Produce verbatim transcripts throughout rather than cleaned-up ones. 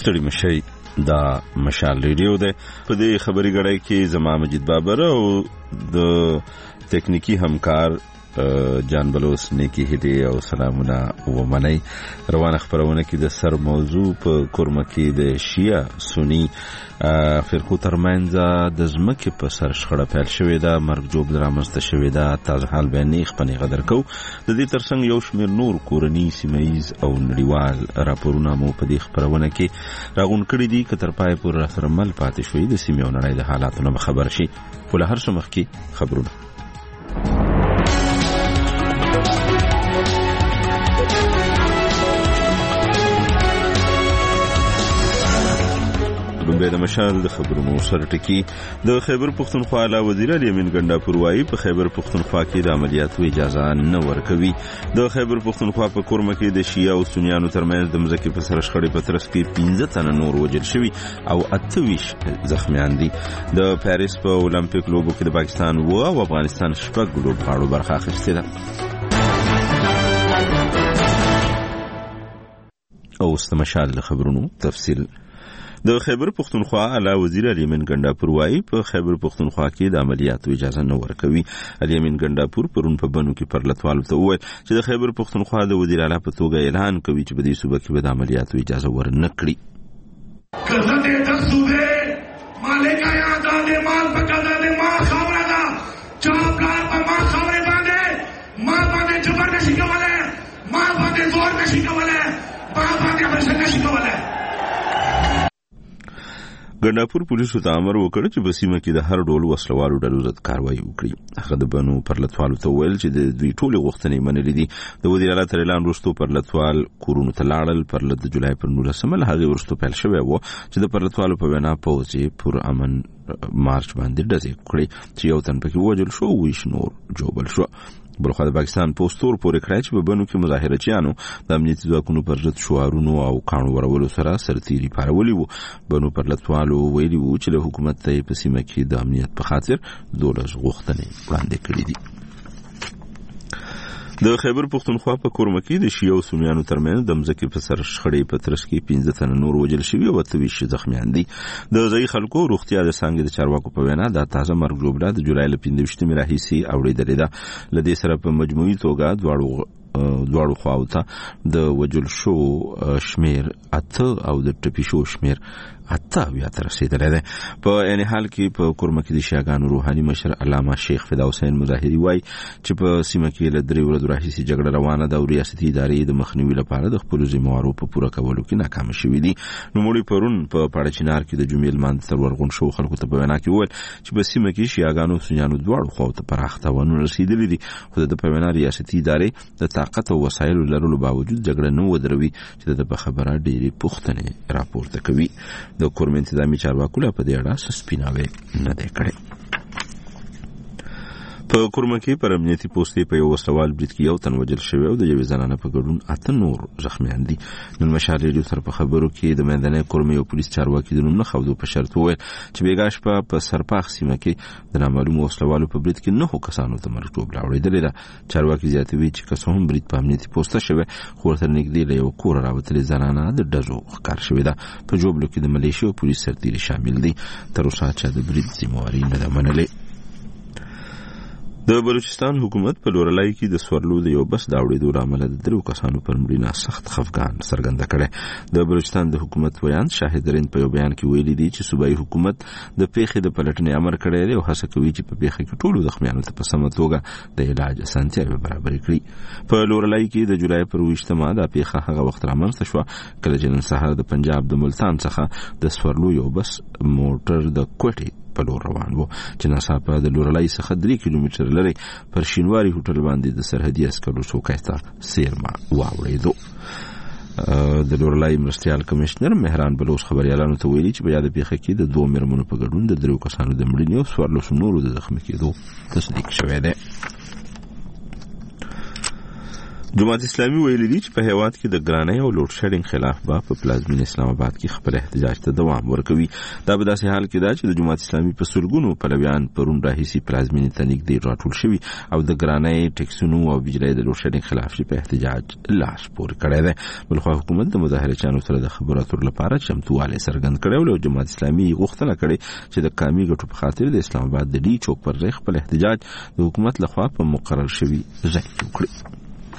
ستړي مشي دا مشال ریډیو ده. په دې خبري غړای کې زما مجید بابر او د تکنیکی همکار جان بلوس نیکی هدی او سلامونه ومني. روانه خبرونه کې د سر موضوع په کورمه کې د شیعه سنی فرقو ترمنځ د ځمکې په سر شخړه پیل شوې ده. مرګ جوړ درامسته شوې ده. تازه حال بیانې خپنې غدر کو. د دې ترڅنګ یو شمېر نور کورنی سیمایز او نړیوال راپورونه مو په دې خبرونه کې راغون کړي دي که تر پای پورې سره مل پاتې شوي د سیمې او نړۍ د حالاتو نه خبر شي. خو له هر څه مخکې خبرونه به د مشال د خبرونو سره ټکی. د خیبر پختونخوا اعلی وزیر الیمین ګنډاپور وایي په خیبر پختونخوا کې د عملیاتو اجازه نه ورکوي. د خیبر پختونخوا په کورمه کې د شیعه او سنیانو ترمنځ د مځکې په سر شخړې په ترڅ کې پنځه تنه نور وژل شوي او اته ویشت زخمیان دي. د پاریس په اولمپیک لوبو کې د پاکستان و او افغانستان شپږ لوبغاړو برخه اخیستې ده. اوس د مشال د خبرونو تفصیل. د خیبر پختونخوا اعلی وزیر الیمین ګنډاپور وایي په خیبر پختونخوا کې د عملیاتو اجازه نه ورکوي. الیمین ګنډاپور پرون په بنو کې پرلتوالو ته وویل چې د خیبر پختونخوا د وزیر اعلی په توګه اعلان کوي چې په دې صوبه کې به د عملیاتو اجازه ورنه کړي. کله د صوبې مالک آیا د مال په کده د ما خبره ده چاپلار په ما خبره باندې ما باندې جبر نشي کولای، ما باندې زور نشي کولای، ما باندې حسن نشي کولای. ګنډاپور پولیسو ته امر وکړ چې په سیمه کې د هر ډول وسلوالو ډلو ضد کاروایی وکړي. هغه د بنو پرلتوالو ته ویل چې د دوی ټولې غوښتنې منلې دي. د وزیر اعلی تر اعلان وروسته پرلتوال کورونو ته لاړل. پرلت د جولای پر نولسمه له هغې وروسته پیل شوی و چې د پرلتوالو په وینا پوځ یې پر امن مارچ باندې ډزې کړې چې یو تن پکې ووژل شو، ویش نور جوبل شو. بلخوا د پاکستان پوسټور پورې کړی چې په بنو کې مظاهرچیانو د امنیتي ځواکونو پر ضد شعارونو او کاڼو ورولو سره سرتیري پارولي وو. بنو پرلتوالو ویلي وو چې له حکومت ته په سیمه کې د امنیت په خاطر دولس غوښتنې وړاندې کړي دي. د خیبر پختونخوا په کورمه کې د شیعه او سنیانو ترمنځ د مځکې په سر شخړې په ترڅ کې پنځه تنه نور وژل شوي او اته ویشت زخمیان دي. د ځایي خلکو روغتیا د څانګې د چارواکو په وینا دا تازه مرګ جوړه د جولای له پنځه ویشتمې راهیسې اورېدلې ده. له دې سره په مجموعي توګه دواړو دواړو خواو ته د وژل شو شمیر اته او د ټپي شو شمیر اته بیا تر رسیدلی دی. په عین حال کې په کورمه کې د شیعاګانو روحاني مشر علامه شیخ فدا حسین مظاهري وایي چې په سیمه کې له درې ورځو راهیسې جګړه روانه ده او ریاستي ادارې د مخنیوي لپاره د خپلو ذمهوارو په پوره کولو کې ناکامه شوي دي. نوموړي پرون په پاړچینار کې د جمعې لمانځه تر ورغون شو خلکو ته په وینا کې وویل چې په سیمه کې شیعاګانو او سنیانو دواړو خواو ته پراخ تاوانونه رسېدلي دي، خو د ده په وینا ریاستي ادارې د طاقت او وسایلو لرلو باوجود جګړه نه ودروي چې د په خبره ډېرې پوښتنې راپورته کوي. د کورم انتظامی چارواکو لا په دې اړه سپیناوی نه دی کړی. په کورمه کې پر امنیتي پوستې په یو وسلوال برید کې یو تن وژل شوی او د یوې زنانه په ګډون اته نور زخمیان دي. نن مشال ریډیو سره په خبرو کې د منځنۍ کورمې او پولیس چارواکي د نوم نه ښودو په شرط وویل چې بیګا شپه په سرپاخ سیمه کې د نامعلومو وسلوالو په برید کې نهو کسانو ته مرګ ژوبله اورېدلې ده. چارواکي زیاتوي چې که څه هم برید په امنیتي پوسته شوی خو ورته نږدې له یو کوره راوتلې زنانه د ډزو ښکار شوې ده. په ژوبلو کې د ملیشیا او پولیس سرتیري شامل دي. تر اوسه چا د برید ذمهواري نه ده منلې. د بلوچستان حکومت په لورلای کې د سورلو د یو بس د اورېدو له امله د درو کسانو پر مړینه سخت خفګان څرګنده کړی. د بلوچستان د حکومت ویاند شاهد رند په یو بیان کې ویلي دي چې صوبایي حکومت د پیښې د پلټنې امر کړی دی او هڅه کوي چې په پیښه کې ټولو زخمیانو ته په سمه توګه د علاج اسانتیاوې برابرې کړي. په لورلای کې د جولای پر ویشتمه دا پیښه هغه وخت رامنځته شوه کله چې نن سهار د پنجاب د ملتان څخه د سورلو یو بس موټر د کوټې په لور روان وو چې ناڅاپه د لورلای څخه درې کیلومتره لرې پر شینواري هوټل باندې د سرحدي عسکرو څوکۍ ته څیرمه واوړېدو. د لورلای مرستیال کمشنر مهران بلوچ خبريالانو ته ویلي چې په یاد پیښه کې د دوه مېرمنو په ګډون د درو کسانو د مړینې او څوارلسو نورو د زخمي کېدو تصدیق شوی دی. جماعت اسلامي ویلي دي چې په هیواد کې د ګرانۍ او لوډ شیډینګ خلاف به په پلازمین اسلام آباد کې خپل احتجاج ته دوام ورکوي. دا په داسې حال کې ده چې د جماعت اسلامي په سلګونو پلویان پرون راهیسي پلازمین ته نږدې راټول شوي او د ګرانۍ ټیکسونو او بجلی د لوډ شیډینګ خلاف په احتجاج لاس پورې کړی دی. بلخوا حکومت د مظاهرچیانو سره د خبرو اترو لپاره چمتووالی څرګند کړی او جماعت اسلامي غوښتنه کړې چې د قامي ګټو په خاطر د اسلام آباد د ډي چوک پر ځای خپل احتجاج د حکومت لخوا په مقرر شوي ځای کې وکړي.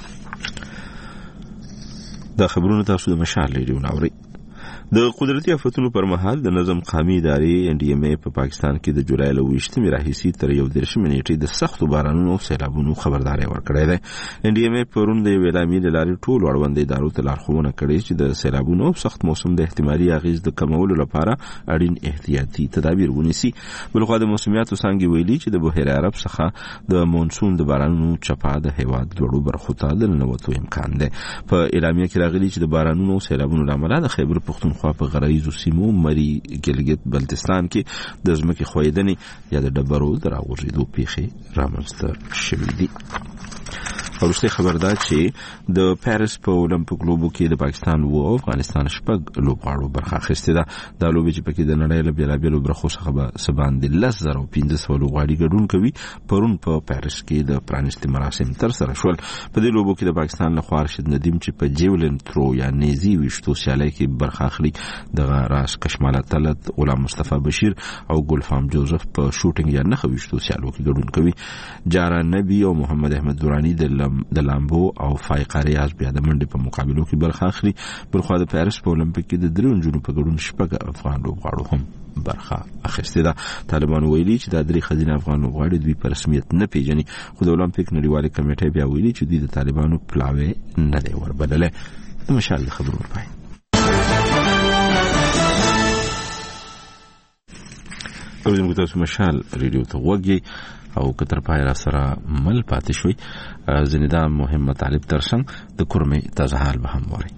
دا خبرونه تاسو د مشال ریډیو ناوري. د قدرتي آفتونو پر مهال د نظم قامي ادارې ان ډي ام ای په پاکستان کې د جولای له ویشتمې راهیسي تر یو دېرشمې نیټې د سختو بارانونو او سیلابونو خبرداری ورکړی دی. ان ډي ام ای پرون د یوې اعلامیې له لارې ټولو اړوندو ادارو ته لارښوونه کړې چې د سیلابونو او سخت موسم د احتمالي اغېز د کمولو لپاره اړین احتیاطي تدابیر ونیسي. بلخوا د موسمیاتو څانګې ویلي چې د بحیره عرب څخه د مونسون د بارانونو چپه د هیواد لوړو برخو ته د ننوتو امکان دی. په اعلامیه کې راغلي چې د بارانونو او سیلابونو له امله د خیبر پښتونخوا په غرایزو سیمو مری ګلګت بلتستان کې د ځمکې ښویدنې یا د ډبرو د راغورځېدو پیښې رامنځته شوي دي. وروستۍ خبر ده چې د پاریس په اولمپیک لوبو کې د پاکستان و او افغانستان شپږ لوبغاړو برخه اخیستې ده. دا لوبې چې پکې د نړۍ له بېلابېلو برخو څخه به څه باندې لس زره او پنځه سوه لوبغاړي ګډون کوي پرون په پاریس کې د پرانیستي مراسم ترسره شول. په دې لوبو کې د پاکستان لخوا راشد ندیم چې په جیولن ترو یا نیزي ویشتو سیالۍ کې برخه اخلي، دغه راس کشماله طلت، غلام مصطفی بشیر او ګلفام جوزف په شوټینګ یا نښه ویشتو سیالو کې ګډون کوي. جارا نبی او محمد احمد دورانی د د لامبو او فایقه ریاض بیا د منډې په مقابلو کې برخه اخلي. بلخوا د پاریس په اولمپیک کې د درېو نجونو په ګډون شپږ افغان لوبغاړو هم برخه اخیستې ده. طالبانو ویلي چې دا درې ښځینه افغان لوبغاړي دوی په رسمیت نه پیژني، خو د اولمپیک نړیوالې کمیټې بیا ویلي چې دوی د طالبانو پلاوی نه دی وربللی. د مشال د خبرو پای. اوریدونکو تاسو مشال ریډیو ته غوږ او کتر پای را سره مل پاتې شوي. ځینې دا مهم مطالب ترڅنګ د کورمې تازه حال به هم واري.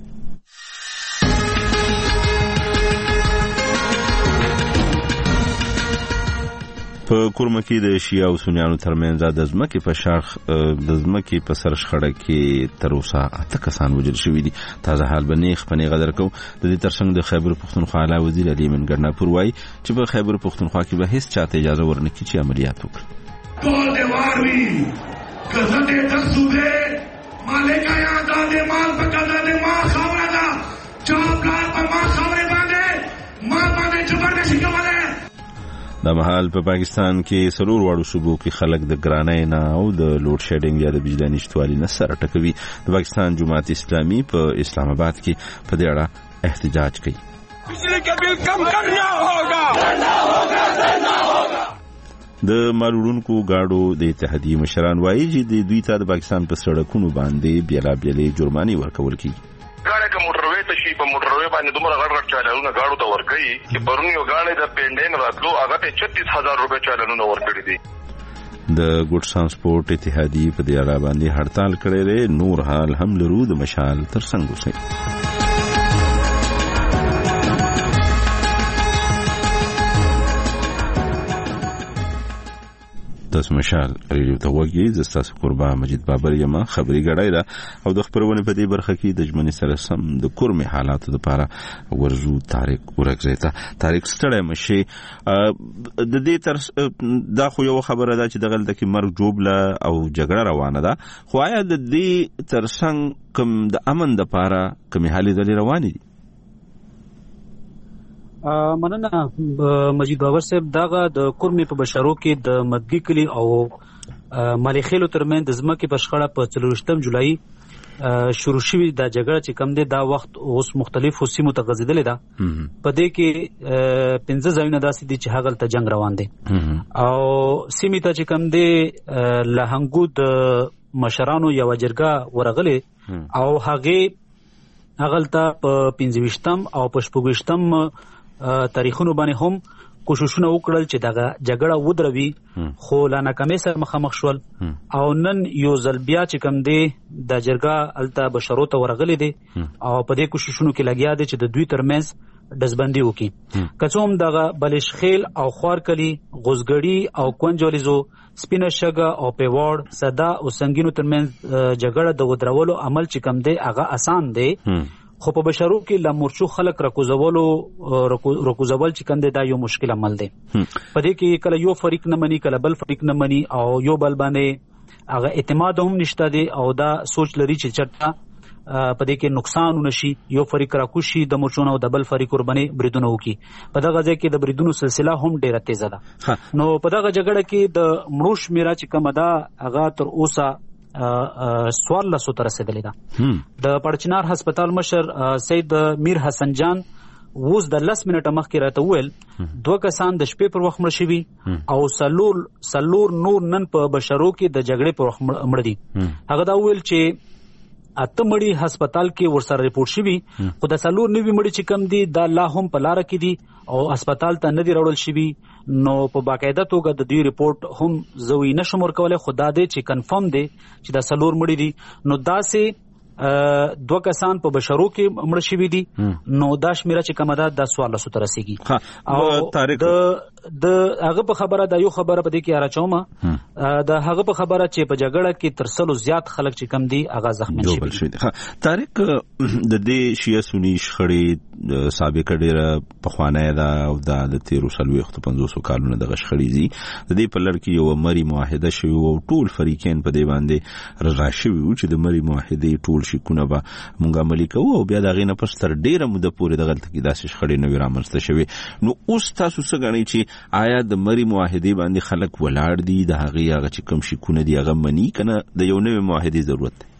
په کورمه کې د شیعه او سنیانو ترمنځ د ځمکې په شرخ د ځمکې په سر شخړه کې تر اوسه اته کسان وژل شوي دي. تازه حال به نیغ په نیغه درکو. د دې ترڅنګ د خیبر پښتونخوا اعلی وزیر علي من ګرناپور وایي چې په خیبر پښتونخوا کې به هیڅ چاته اجازه ورنکړي چې عملیات وکړي. کول دیوار وی کزته د صوبه مالک یا د مال په کده د ما خبره ده چاپلار په ما خبره باندې ما باندې زبردستی کوله. د مهال په پاکستان کې سلور واړو صوبو کې خلک د ګرانۍ نه او د لوډ شیډینګ یا د بجلی نشتوالي نه سر ټکوي. د پاکستان جماعت اسلامي په اسلام آباد کې په دې اړه احتجاج کوي. بجلی کا بل کم کرنا ہوگا کرنا ہوگا کرنا ہوگا. د مالوړونکو گاډو د اتحادیې مشران وایي چې دوی ته د پاکستان په سړکونو باندې بیلابېلې جرمانې ورکول کیږي. ګاډی که موټروي ته شي په موټروي باندې دومره غټ غټ چالانونه ګاډو ته ورکوي چې پرون یو ګاډی د پینډین راتلو هغه ته چتیس هزار روپۍ چالانونه ورکړي دي. د ګوډ ترانسپورټ اتحادیې په دې اړه باندې هړتال کړی دی. نور حال هم لرو. د مشال ترڅنګ اوسئ. تاسو مشال ریډیو ته وګورئ. زه ستاسو قربا مجید بابر یم. خبري غړای دا او د خبرونه په دې برخه کې د ژمنې سره سم د کورمې حالاتو لپاره ورزو تاریخ ورګزیتا تاریخ ستړی مشي. د دې تر دا خو یو خبره ده چې دغه د مرګ جوړه او جګړه روانه ده، خو آیا د دې ترڅنګ کوم د امن لپاره کومې حالې دلې روانې دي؟ مننه مجید بابر صاحب. دغه د کورمې په بشارو کې د مدګي کلی او مالیخیلو ترمن د ځمکې په شخړه په څلورویشتم جولای شروع شوې د جګړه چې کم دی. دا وخت اوس مختلفو سیمو ته غځېدلې ده. په دې کې پنځه ځایونه داسې دي چې هغلته جنگ روان دی او سیمې ته چې کم دی له هنګو د مشرانو یوه جرګه ورغلې او هغې هغلته په پنځه ویشتم او په شپږ ویشتم تاریخونو باندې هم کوششونه وکړل چې دغه جګړه ودروي، خو له ناکامۍ سره مخامخ شول او نن یو ځل بیا چې کوم دی د جرګه الته بشرو ته ورغلي دي او په دې کوششونو کې لګیا دي چې د دوی ترمنځ دزبندي وکي کڅوم دغه بلشخیل او خوارکلی غوزګړی او کونجولیزو سپینه شګه او پیوړ صدا او سنگینو ترمن جګړه د ودرولو عمل چې کم دی هغه آسان دی خو په بشرو کې لمرچو خلق رکوزولو رکوزول چې کم دی دا یو مشکل عمل دی په دې کې کله یو فریق نه مني کله بل فریق نه مني او یو بل باندې هغه اعتماد هم نشته دی او دا سوچ لري چې چټه په دې کې نقصان ونشي یو فریق راکوشي د مرچونو او د بل فریق قرباني بریدونه وکي په دغه ځای کې د بریدونو سلسله هم ډیره تیزه ده نو په دغه جګړه کې د مړو شمیره چې کومه ده هغه تر اوسه سوال لسو تر رسیدلې ده د پړچنار هسپتال مشر سید میر حسن جان ووز د لس منټه مخکې راته وویل دوه کسان د شپې پر وخت مړ شوي او سلور سلور نور نن په بشرو کې د جګړې پر وخت مړ دي هغه دا وویل چې اته مړي هسپتال کې ورسره ریپورت شوي خو د سلور نوي مړي چې کم دي دا لا هم په لار کې دي او هسپتال ته نه دي راوړل شوي نو په باقاعده توګه د دې ریپورت هم زوی نشم ورکولای خو دا دی چې کنفرم دی چې دا سلور مړي دي نو داسې دوه کسان په بشرو کې مړ شوي دي نو دا شمیره چې کومه ده د سوال لسو ته رسیږي او د د هغه په خبره د یو خبره په دې کې راچومه د هغه په خبره چې په جګړه کې تر سلو زیات خلک چې کم دي هغه زخمی شوي دي طارق د دې شیعه سنی شخړې سابقه ډیره پخوانه ده او د تیرو سلويخت پنځوس کالونو د غشخړې دي د دې په لړ کې یو مری معاهده شوی او ټول فریقین په دې باندې رضا شوي چې د مری معاهده ټول شکونه به مونږه عملي کوو او بیا دغه نه پس تر ډیره موده پورې دغه کې داسې شخړې نه رامنځته شوي نو اوس تاسو څه غواړئ چې آیا د مری معاهده باندې خلک ولاړ دي د هغه هغه چې کوم شکونه دي هغه مني کنه د یو نوې معاهده ضرورت دی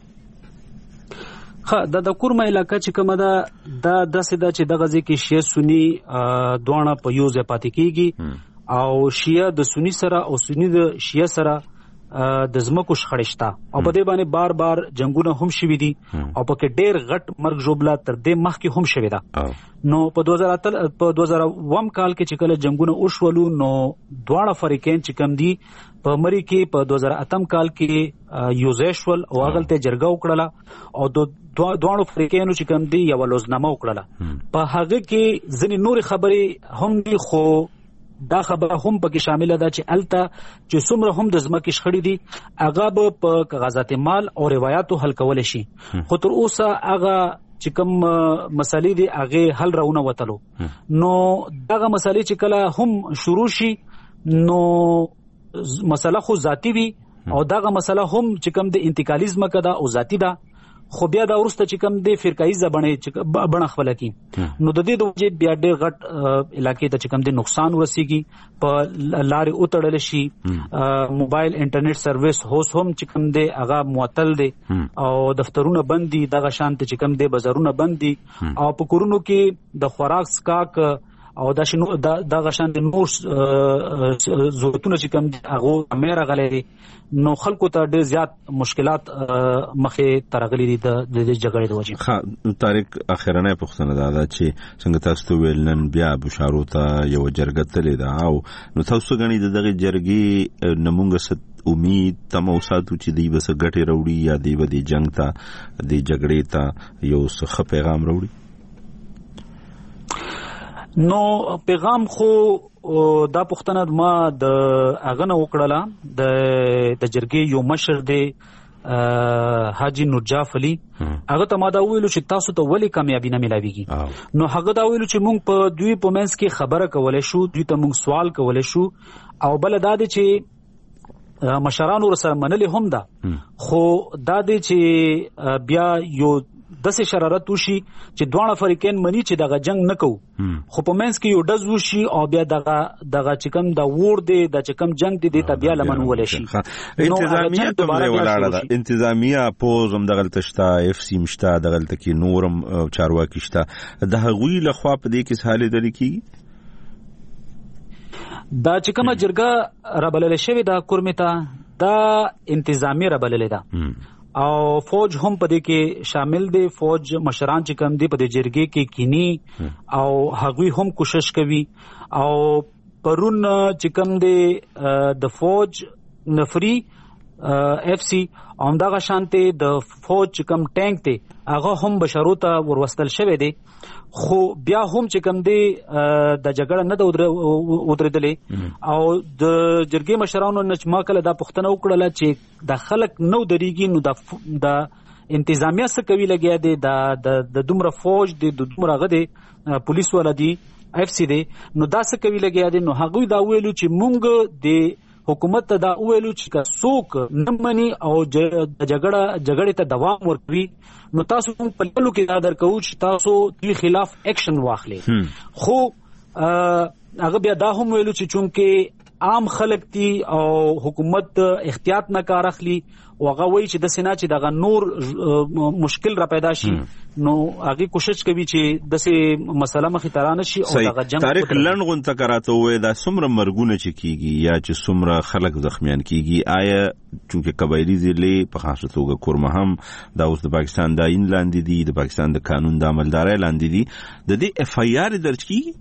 ها د د کورمه علاقې چې کومه ده دا داسې ده چې دغه ځکه شیعه سنی دوه په یو ځای پاتې کیږي او شیعه د سنی سره او سنی د شیعه سره د زمکو شخړشتا او په دې باندې بار بار جنگونه هم شوي دي او په کې ډېر غټ مرګ جوړلا تر دې مخکې هم شوي ده نو په دوه هزار په دوه هزار اووم کال کې چې کله جنگونه وشولو نو دواړه فریقین چې کم دي په مری کې په دوه هزار اتم کال کې یوزیشول او هغلته جرګه وکړه او د دواړو فریقینو چې کم دي یو لوزنامه وکړه په هغه کې ځینې نور خبرې هم دي خو دا خبره هم پکې شامل ده چې الته چې څومره هم د ځمکې شخړې دي هغه به په کاغذات مال او روایتو حل کول شي خو تر اوسه هغه چې کوم مسالې دي هغه حل راونه وتلو نو دغه مسالې چې کله هم شروع شي نو مسله خو ذاتی وي او دغه مسله هم چې کوم د انتقالیزم کده او ذاتی ده خو بیا دا ورسته چې کوم د فرقایي ځبنه بڼه خپل کی نو د دې د وجې بیا ډېر غټ علاقې ته چې کوم د نقصان ورسیږي په لارې اوتړل شي موبایل انټرنیټ سرویس هوس هم چې کوم د هغه معطل دي او دفترونه بند دي دغه شانت چې کوم د بازارونه بند دي او په کورونو کې د خوراک سکاک او دا شنو دا غشان د نور ضرورتونه چې کوم هغه امیر غلي نو خلکو ته ډېر زیات مشکلات مخې ترغلي دي د جګړې د وجې ها طارق اخرنه پوښتنه ده چې څنګه تاسو ویل نن بیا بشارو ته یو جرګه تلې ده او نو تاسو غني دغه جرګې نمونګه ست امید تم اوساتو چې دی بس ګټه وروړي یا دی ودی جنگ ته دی جګړې ته یو څه پیغام وروړي نو پیغام خو دا پښتنه ما د اغه نه وکړه د د جرګې یو مشر دی حاجی نورجاف علي هغه ته ما دا ویلو چې تاسو ته ولې کامیابی نه ملاويږي نو هغه دا ویلو چې مونږ په دوی په منځ کې خبره کولای شو دوی ته مونږ سوال کولای شو او بل دا دی چې مشرانو سره منلې هم ده خو دا دی چې بیا یو داسې شرارت وشي چې دواړه فریقین مني چې دغه جنگ نه کوو خو په منځ کې یو ډز وشي او بیا دغه دغه چې کوم د وور دی د چې کوم جنگ دی د بیا لمن ولې شي انتظامیه ته ولاړه ده انتظامیه پوزم دغه تشتا اف سی مشتا دغه تکي نورم چارواکي شتا د هغوی له خوا په دې کې حالې درې کی دا چې کومه جرګه رابلل شوی دا کورمتا دا انتظامی رابلل ده او فوج هم په دې کې شامل دي فوج مشران چې کوم دي په دې جرګې کې کینی او هغوی هم کوشش کوي او پرون چې کوم دي د فوج نفری اف سی همدغه شانته د فوج کم ټانک ته هغه هم بشرو ته وروستل شوی دی خو بیا هم چې کم دی د جګړه نه د ودرېدلې او د جرګې مشرانو نه ما کله دا پوښتنه وکړله چې د خلک نو درېږي نو د د انتظامیه څه کوي لګیا دی د د دومره فوج دی د دومره هغه دی پولیس والا دی اف سی دی نو دا څه کوي لګیا دی نو هغوی دا ویلو چې مونږ د حکومت ته دا ویلو چې که څوک نه مني او جګړه جګړې ته دوام ورکوي نو تاسو په خپلو کې دا درکوو چې تاسو دې خلاف اکشن واخلئ خو هغه بیا دا هم ویلو چې چونکې عام خلک دي او حکومت احتیاط نه کار اخلي او هغه وایي چې د سینا چې دغه نور مشکل را پیدا شي نو هغه کوشش کوي چې دغه مسله مخې ته رانه شي او دغه جنگ تاریخ لنډغون ته کراته وې دا څومره مرګونه چې کیږي یا چې څومره خلک زخمیان کیږي آیا چونکه قبایلی ضلع په خاصه توګه کورمه هم دا اوس د پاکستان د عین لاندې دي د پاکستان د قانون د عملدارۍ لاندې دي د دې اف آی آر درج کیږي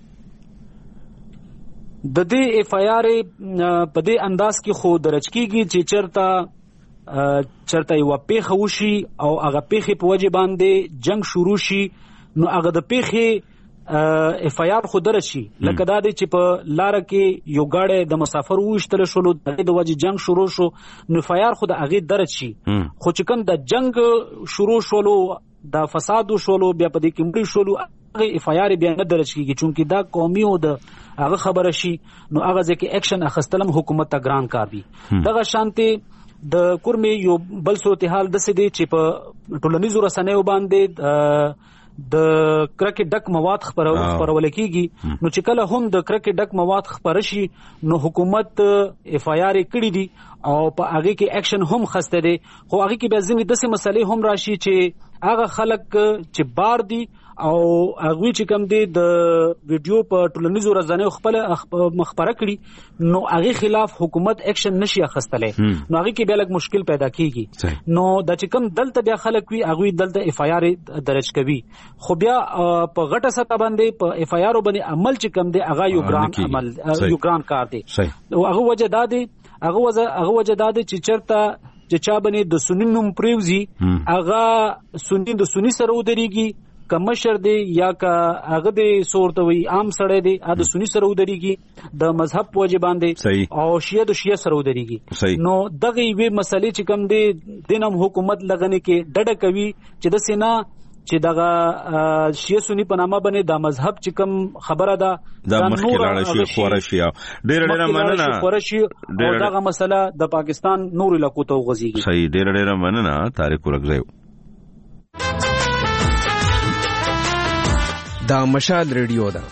د دې اف آی آر په دې انداز کې خو درج کیږي چې چرته چرته یو پیخه وشي او هغه پیخه په وجه باندې جنگ شروع شي نو هغه د پیخه اف آی آر خو درشي لکه دا دی چې په لار کې یو گاډي د مسافر وشتل شول د وجه جنگ شروع شو نو اف آی آر خو د هغه درشي خو چې کوم د جنگ شروع شول د فساد شول بیا په دې کې مړي شول هغه اف آی آر بیا نه درج کیږي چونکه دا قومي او د هغه خبره شي نو هغه ځکه اکشن اخستلم حکومت ته ګران کار دي دغه شانته د کورمي یو بل صورتحال د سدي چې په ټولنیزو رسنیو باندې د کرکټ ډک مواد خبرول خبرول کیږي نو چې کله هم د کرکټ ډک مواد خبر شي نو حکومت اف آی آر کړی دي او په هغه کې اکشن هم خسته دي خو هغه کې به ځینې داسې مسلې هم راشي چې هغه خلک چې بار دي او هغه چې کوم دي د ویډیو په ټولنیزو رسنیو خپل مخبره کړي نو هغه خلاف حکومت اکشن نشي اخستلې نو هغه کې به لږ مشکل پیدا کیږي نو د چې کوم دلته بیا خلک وي هغه دلته اف آی آر درج کوي خو بیا په غټه سطح باندې په اف آی آر باندې عمل چې کوم دي هغه یو ګران عمل یو ګران کار دی او هغه وجه دا دی هغه وجه هغه وجه دا دی چې چرته چې چا باندې د سنی نوم پریوزي هغه سنی د سنی سره ودرېږي کمشر دی یا کا هغه دی صورتوي عام سړی دی ا د سنی سره ودرېږي د مذهب په وجه باندې او شیعه د شیعه سره ودرېږي نو دغه وی مسلې چې کوم دی دینم حکومت لغنه کې ډډه کوي چې د سینا چې دغه شیعه سنی په نامه باندې د مذهب چې کوم خبره ده د مخکلاړه شي خورا شي ډېر ډېر مننه خورا شي او دغه مسله د پاکستان نور علاقو ته وغځيږي صحیح ډېر ډېر مننه طارق ورغځیو دا مشال ریډیو ده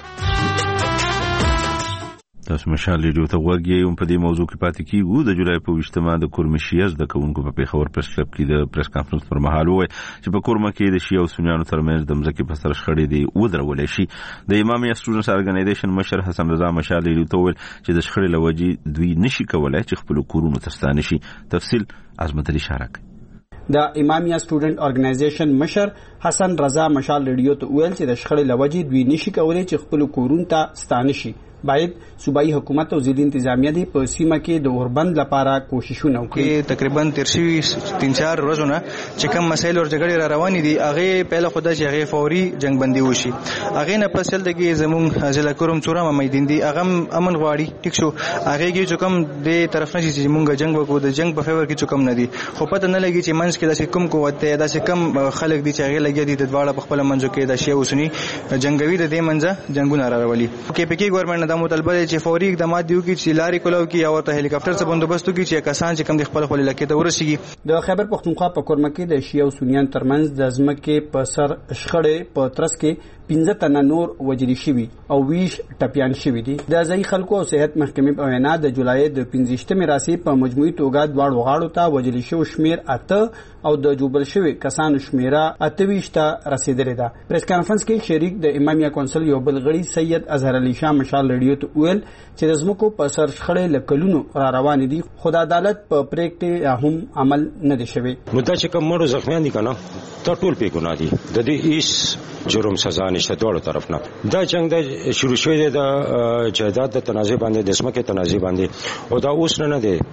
تاسو مشال ریډیو ته وګورئ په دې موضوع کې پاتې کیږو د جولای په وشتمه د کورمشیز د کوونکو په پیښور پریس کلب کې د پریس کانفرنس پر مهال وای چې په کورمه کې د شیعه او سنیانو ترمنځ د مزکه په سر شخړې دی ودرول شي د امامي سټوډنټس ارګنایزیشن مشر حسن رضا مشال ریډیو ته ویل چې د شخړې لوجي دوی نشي کولای چې خپل کورونو ته ستانه شي تفصیل عظمت علي شارک د امامیا سټوډنټ ارګنایزیشن مشر حسن رضا مشال ریډیو ته ویل چې د شخړې لوجي دوی نشي کولای چې خپل کورونو ته ستانه شي باید صوبایي حکومت او ضلعي انتظامیه دی په سیمه کې د اوربند لپاره کوششونه وکړي تقریبا تیر شوي تین چار ورځې چې کوم مسایل او جګړې را روانې دي هغه پهله خدای چې هغه فوري جنگ بندي وشي هغه نه پسل دغه زمون ضلع کوم چورا میدان دي هغه امن غواړي ټیک شو هغه کې چې کوم د طرف نه چې مونږ جنگ وکړو د جنگ په فیور کې چې کوم نه دي خو پته نه لګي چې منځ کې داسې کوم قوت دی داسې کم خلک دي چې هغه لګي دي د دواړه په خپل منځو کې د شی اوسنی جنگوي د دې منځه جنگونه را روالي کې پکې ګورنمنت د مطالبه چې فوري اقدامات دیو کې چې لاري کولو کې او ته هلیکاپټر څخه بندوبست کې چې کسان چې کم د خپل خپل لکه ته ورسیږي د خیبر پختونخوا په کورمه کې د شیعه او سنیان ترمنځ د ځمکې په سر شخړې په ترڅ کې پنځه تنه نور وجري شوي او ویش ټپيان شوي دي د ځای خلکو او صحت محکمې په وینا د جولای د پنځه راسي په مجموعي توګه دواړو غاړو ته وجري شو شمیر اته او د جوبل شوي کسانو شمیره اته ویش ته رسیدلې ده پریس کانفرنس کې شریک د امامیا کونسل یو بل غړي سید اظهر علي شاه مشال ریډیو ته ویل چې د زمکو په سر شخړې لکلونو را روان دي خدای عدالت په پریکټ هم عمل نه دي شوی نو دا چې کوم مړو زخمیان دي کنه ټول په ګناه دي د دې هیڅ جرم سزا نشته ټول طرف نه دا جنگ د شروع شوی د جایداد د تنازع باندې د زمکه تنازع باندې او دا اوس نه نه دي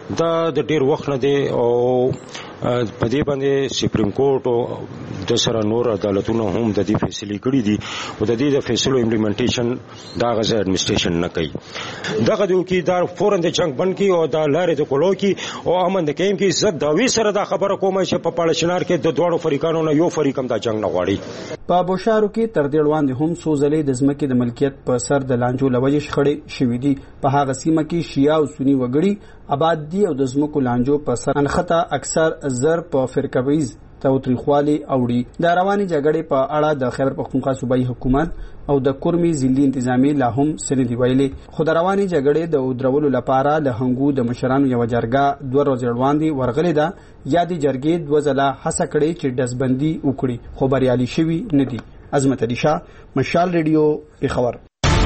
دا د ډیر وخت نه دی او په دې باندې سپریم کورټ او د سره نور عدالتونو هم د دې فیصلې کړې دي او د دې د فیصلو امپلیمنټیشن دا غزه اډمنسټریشن نه کوي. دغه دیو کې دا فورن د جنگ بند کی او دا لارې د کولو کې او امن د کیم کې زد دا وی سره دا خبره کومه چې په پاړشنار کې د دوړو فریقانو نه یو فریق هم دا جنگ نه غواړي. په بوشارو کې تر دې وړاندې هم څو ځلې د ځمکې د ملکیت په سر د لانجو لوجې شخړې شوې دي. په هغه سیمه کې شیعه او سنی وګړي آباد دي او د ځمکو لانجو په سر انخته اکثر زر په فرقویز توتریخوالي اوړي. د رواني جګړې په اړه د خیبر پختونخوا صوبایي حکومت او د کورمي ضلعي انتظامی لا هم سندې ویلي. خو د رواني جګړې د ودرولو لپاره له هنګو د مشرانو یو جرګه دوه ورځې وړاندې ورغلې ده. یادې جرګې دوه ځله هڅه کړې چې ډزبندي وکړي خو بریالي شوي نه دي. عظمت علي شاه، مشال ریډیو، پیښور.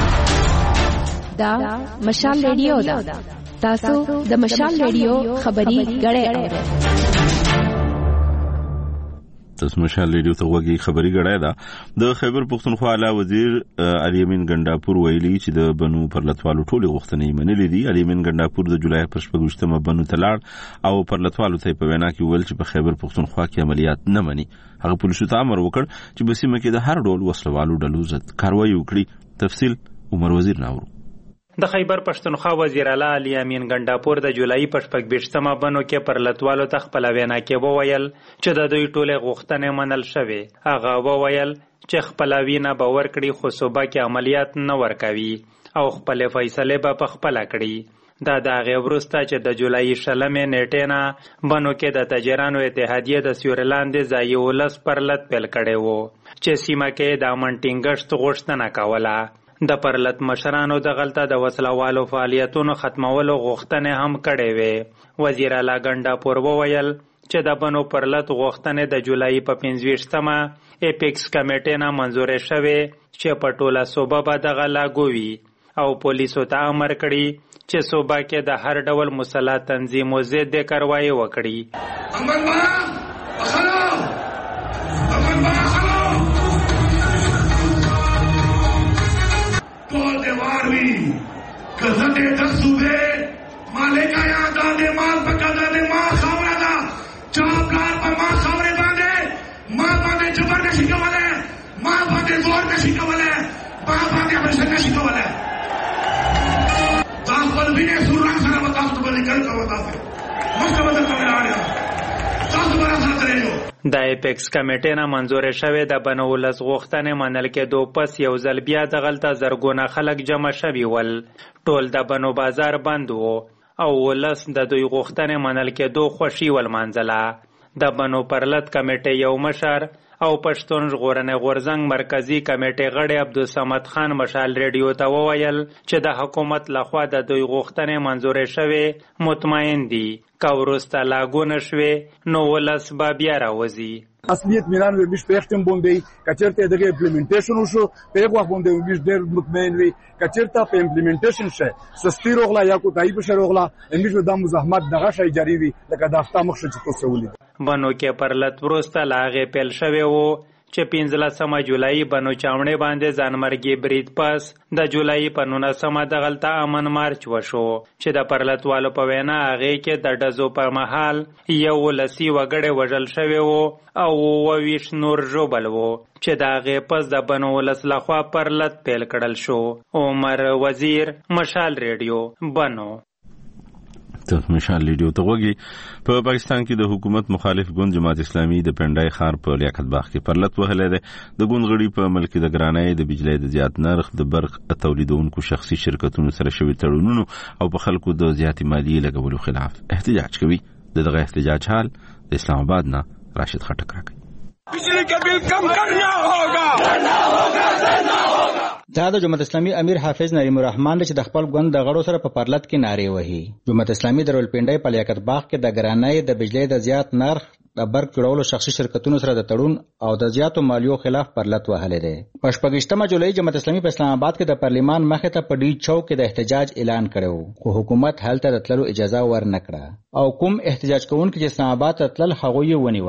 دا مشال ریډیو ده. تاسو د مشال ریډیو خبري غړې اورئ. تاسو مشال ریډیو ته وګورئ. خبري غړې ده. د خیبر پختونخوا اعلی وزیر علي امین ګنداپور ویلي چې د بنو پرلتوالو ټولې غوښتنې منلې دي. علي امین ګنداپور د جولای پر شپږمه بنو تلاړ او پرلتوالو ته په وینا کې ویل چې په خیبر پختونخوا کې عملیات نه مني. هغه پولیسو ته امر وکړ چې په سیمه کې د هر ډول وسلوالو ډلو ضد کاروایی وکړي. تفصیل عمر وزیر ناورو. د خیبر پښتونخوا وزیر اعلی علي امین ګنداپور د جولای په شپږمه بنو کې پرلتوالو ته خپل وینا کې وویل چې د دوی ټولې غوښتنې منل شوې. هغه وویل چې خپل وینا به ورکړي خو صوبه کې عملیات نه ورکوي او خپل فیصله به په خپل کړي. دا د هغې وروسته چې د جولای شلمې نیټې نه بنو کې د تاجرانو اتحادیې د سیوري لاندې ځایي ولس پرلت پیل کړی و چې سیمه کې د امن ټینګښت غوښتنه کوله. د پرلت مشرانو د غلطه د وسلوالو فعالیتونو ختمولو غوښتنې هم کړې وې. وزیر اعلی ګنداپور وویل چې د بنو پرلت غوښتنې د جولای په پنځویشتمه اپیکس کمیټې نه منظورې شوې چې په ټوله صوبه به دغه لاګو وي او پولیسو ته امر کړي چې صوبه کې د هر ډول مسلح تنظیمو ضد کاروایی وکړي. امن با اخلو امن با اخلو ټول دیوار وی کزت دس صوبے مالکا یاد دے مال پکا دے ما خاورا دا چاپ لار پر ما خاورے باندے ما باندے جبر نشی کولے ما باندے زور نشی کولے ما باندے حرشن نشی کولے تاس پر بھی نے سوران سارا بتاس تو بلی کر کرو تاس مست بدل کرنے آ رہا تاس برا ساتھ رہے جو. د ایپیکس کمیټې نه منظورې شوې د بنو ولس غوښتنې منل کېدو پس یو ځل بیا دغلته زرګونه خلک جمع شوي ول. ټول د بنو بازار بند و او ولس د دوی غوښتنې منل کېدو خوښي ولمانځله. د بنو پرلت کمیټې یو مشر او پښتون ژغورنې غورځنګ مرکزی کمیټې غړی عبدالصمد خان مشال ریډیو ته وویل چې د حکومت لخوا د دوی غوښتنې منظورې شوې مطمئن دي که وروسته لاګو نه شوې نو ولس به بیا راوځي. اصلي اطمینان وي موږ په اختم باندې کچرته دغه امپلیمنټیشن وشو په هغه وخت باندې موږ ډېر مطمئن وي کچرته په امپلیمنټیشن شي سستی روغلا یا کو تایب شروغلا موږ د مزاحمت دغه شی جاری وي لکه د افتا مخ چې تاسو ولید. بنو کې پرلت وروسته لاغه پیل شوی وو چې پنځلسمه جولای بنو چاوڼې باندې ځانمرګي برید پس د جولای په نولسمه دغلته امن مارچ وشو چې د پرلتوالو په وینا هغې کې د ډزو پر مهال یو ولسي وګړی وژل شوی و او اووه ویشت نور ژوبل و چې د هغې پس د بنو ولس لخوا پرلت پیل کړل شو. عمر وزیر، مشال ریډیو، بنو. ته مشال ریډیو ته وګورئ. په پاکستان کې د حکومت مخالف ګوند جماعت اسلامي د پنډای ښار په لیاقت باغ کې پرلت وهلی دی. د ګوند غړي په ملک د ګرانۍ، د بجلۍ د زیات نرخ، د برق تولیدونکو شخصي شرکتونو سره شوي تړونونو او په خلکو د زیاتې مالیې لګولو خلاف احتجاج کوي. د دغه احتجاج حال د اسلام آباد نه راشد خټک راکوي. بجلی کا بل کم کرنا ہوگا کرنا ہوگا کرنا ہوگا. دا د جماعت اسلامي امیر حافظ نعیم الرحمن چې د خپل ګوند د غړو سره په پرلت کې نارې وهي. جماعت اسلامي د رولپنډۍ په لیاقت باغ کې د ګرانۍ، د بجلۍ د زیات نرخ، د برق جوړولو شخصي شرکتونو سره د تړون او د زیاتو مالیو خلاف پرلت وهلی دی. په شپږویشتمه جولای جماعت اسلامي په اسلام آباد کې د پارلیمان مخې ته په ډي چوک کې د احتجاج اعلان کړی خو حکومت هلته د تللو اجازه ورنه کړه او کوم احتجاج کوونکي چې اسلام آباد ته تلل هغوی یې ونیول.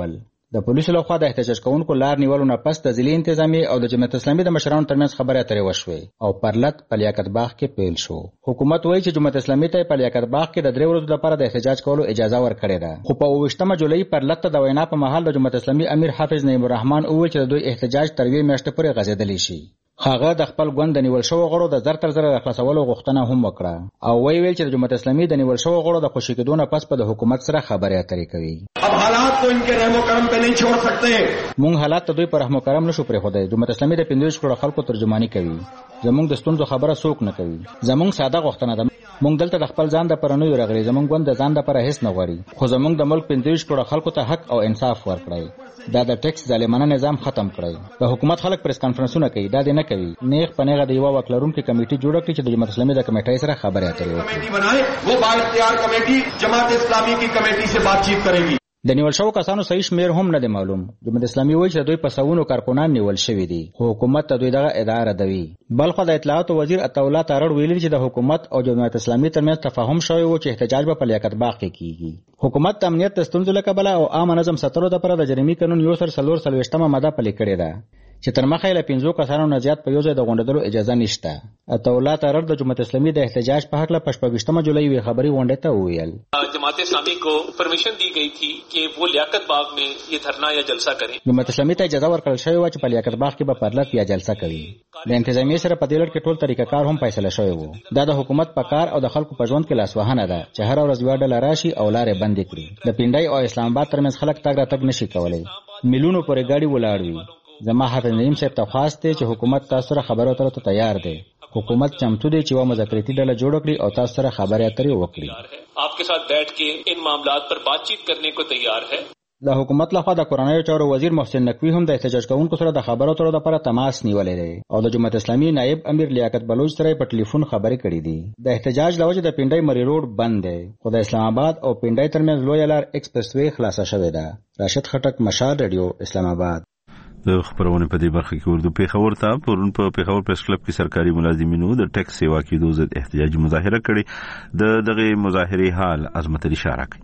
د پولیسو لخوا د احتجاج کوونکو لار نیولو نه پس د ضلعي انتظامی او د جمعیت اسلامي د مشرانو ترمنځ خبرې اترې وشوې او پرلت په لیاقت باغ کې پیل شو. حکومت وایي چې جمعیت اسلامي ته په لیاقت باغ کې د درې ورځو لپاره د احتجاج کولو اجازه ورکړې ده، خو په اوویشتمه جولای پرلت ته د وینا په مهال د جمعیت اسلامي امیر حافظ نعیم الرحمن وویل چې د دوی احتجاج تر یوې میاشتې پورې غځېدلی شي. هغه د خپل ګوند د نیول شوو غړو د زر تر زره د خلاصولو غوښتنه هم وکړه او ویل چې د جمعیت اسلامي د نیول شوو غړو د خوشي کېدو نه پس په د حکومت سره خبرې اترې کوي. अब हालात को इनके रहमो करम पे नहीं छोड़ सकते. مونږ حالات ته دوی پر رحم او کرم نشو پرېښودی. جمعیت اسلامي د پنځه ویشت کروڑه خلکو ترجماني کوي. زمونږ د ستونزو خبره څوک نه کوي. زمونږ ساده غوښتنه ده، مونږ دلته د خپل ځان د پرنوي راغلي، زمونږ ګوند د ځان د پر هیڅ نه غواړي، خو زمونږ د ملک پنځه ویشت کروڑه خلکو ته حق او انصاف ورکړئ. دا د ټیکس ظالمانه نظام ختم کړئ. د حکومت خلک پریس کانفرنسونه کوي، دا دې نه کوي. نیغ په نیغه د یوه واک لرونکي کمیټې جوړه کړي چې د جماعت اسلامي د کمیټۍ سره خبرې اترې وکړي. वो बाइख्तियार कमेटी जमात इस्लामी की कमेटी से बातचीत करेगी. د نیول شوو کسانو صحیح شمیر هم نه دی معلوم. جمهوریت اسلامي وایي چې دوی په سوونو کارکونان نیول شوي دي، خو حکومت ته دوی دغه ادعا ردوي. بلخو د اطلاعاتو وزیر عطاالله تارړ ویلي چې د حکومت او جمهوریت اسلامي ترمنځ تفاهم شوی و چې احتجاج به په لیاقت باغ کې کیږي. حکومت د امنیت د ستونزو له کبله او عامه نظم ساتلو لپاره د جرمي قانون یو سل څلور څلوېښتمه ماده پلې کړې ده چې تر مخه یې له پنځو کسانو نه زیات په یو ځای د غونډېدلو اجازه نشته. عطاالله تارړ د جمهوریت اسلامي د احتجاج په هکله په شپږویشتمه جولای یوې خبري غونډې ته وویل जमात इस्लामी को परमिशन दी गई थी कि वो लियाकत बाग में ये धरना या जलसा करें. جمهوریت اسلامي ته اجازه ورکړل شوې وه چې په لیاقت باغ کې به پرلت یا جلسه کوي. د انتظامیې سره په دې لړ کې ټول طریقه کار هم فیصله شوی و. دا د حکومت په کار او د خلکو په ژوند کې لاسوهنه ده چې هره ورځ یوه ډله راشي او لارې بندې کړي. د پنډۍ او اسلام آباد ترمنځ خلک تګ راتګ نشي کولی، میلیونو پورې ګاډي ولاړ وي. زما حافظ نعیم صاحب ته خواست دی چې حکومت تاسو سره خبرو اترو ته تیار دی. حکومت چمتو دی چې یوه مذاکرتي ډله جوړه کړي او تاسو سره خبرې اترې وکړي. आपके साथ बैठ के इन मामलात पर बातचीत करने को तैयार है. د حکومت لخوا د کورنیو چارو وزیر محسن نقوی هم د احتجاج کوونکو سره د خبرو اترو لپاره تماس نیولی دی او د جمهوریت اسلامي نائب امیر لیاقت بلوچ سره په ټلیفون خبرې کړې دي. د احتجاج له وجې د پنډۍ مری روډ بند دی، خو د اسلام آباد او پنډۍ ترمنځ لویه لار ایکسپریس وی خلاصه شوې ده. راشد خټک، مشال رادیو، اسلام آباد. د خبرونه په دې برخه کې اردو پیښور ته پرون په پیښور پریس کلب کې سرکاري ملازمینو د ټیکس سیوا کېدو ضد احتجاجي مظاهره کړې. د دغه مظاهرې حال عظمت علي اشاره کوي.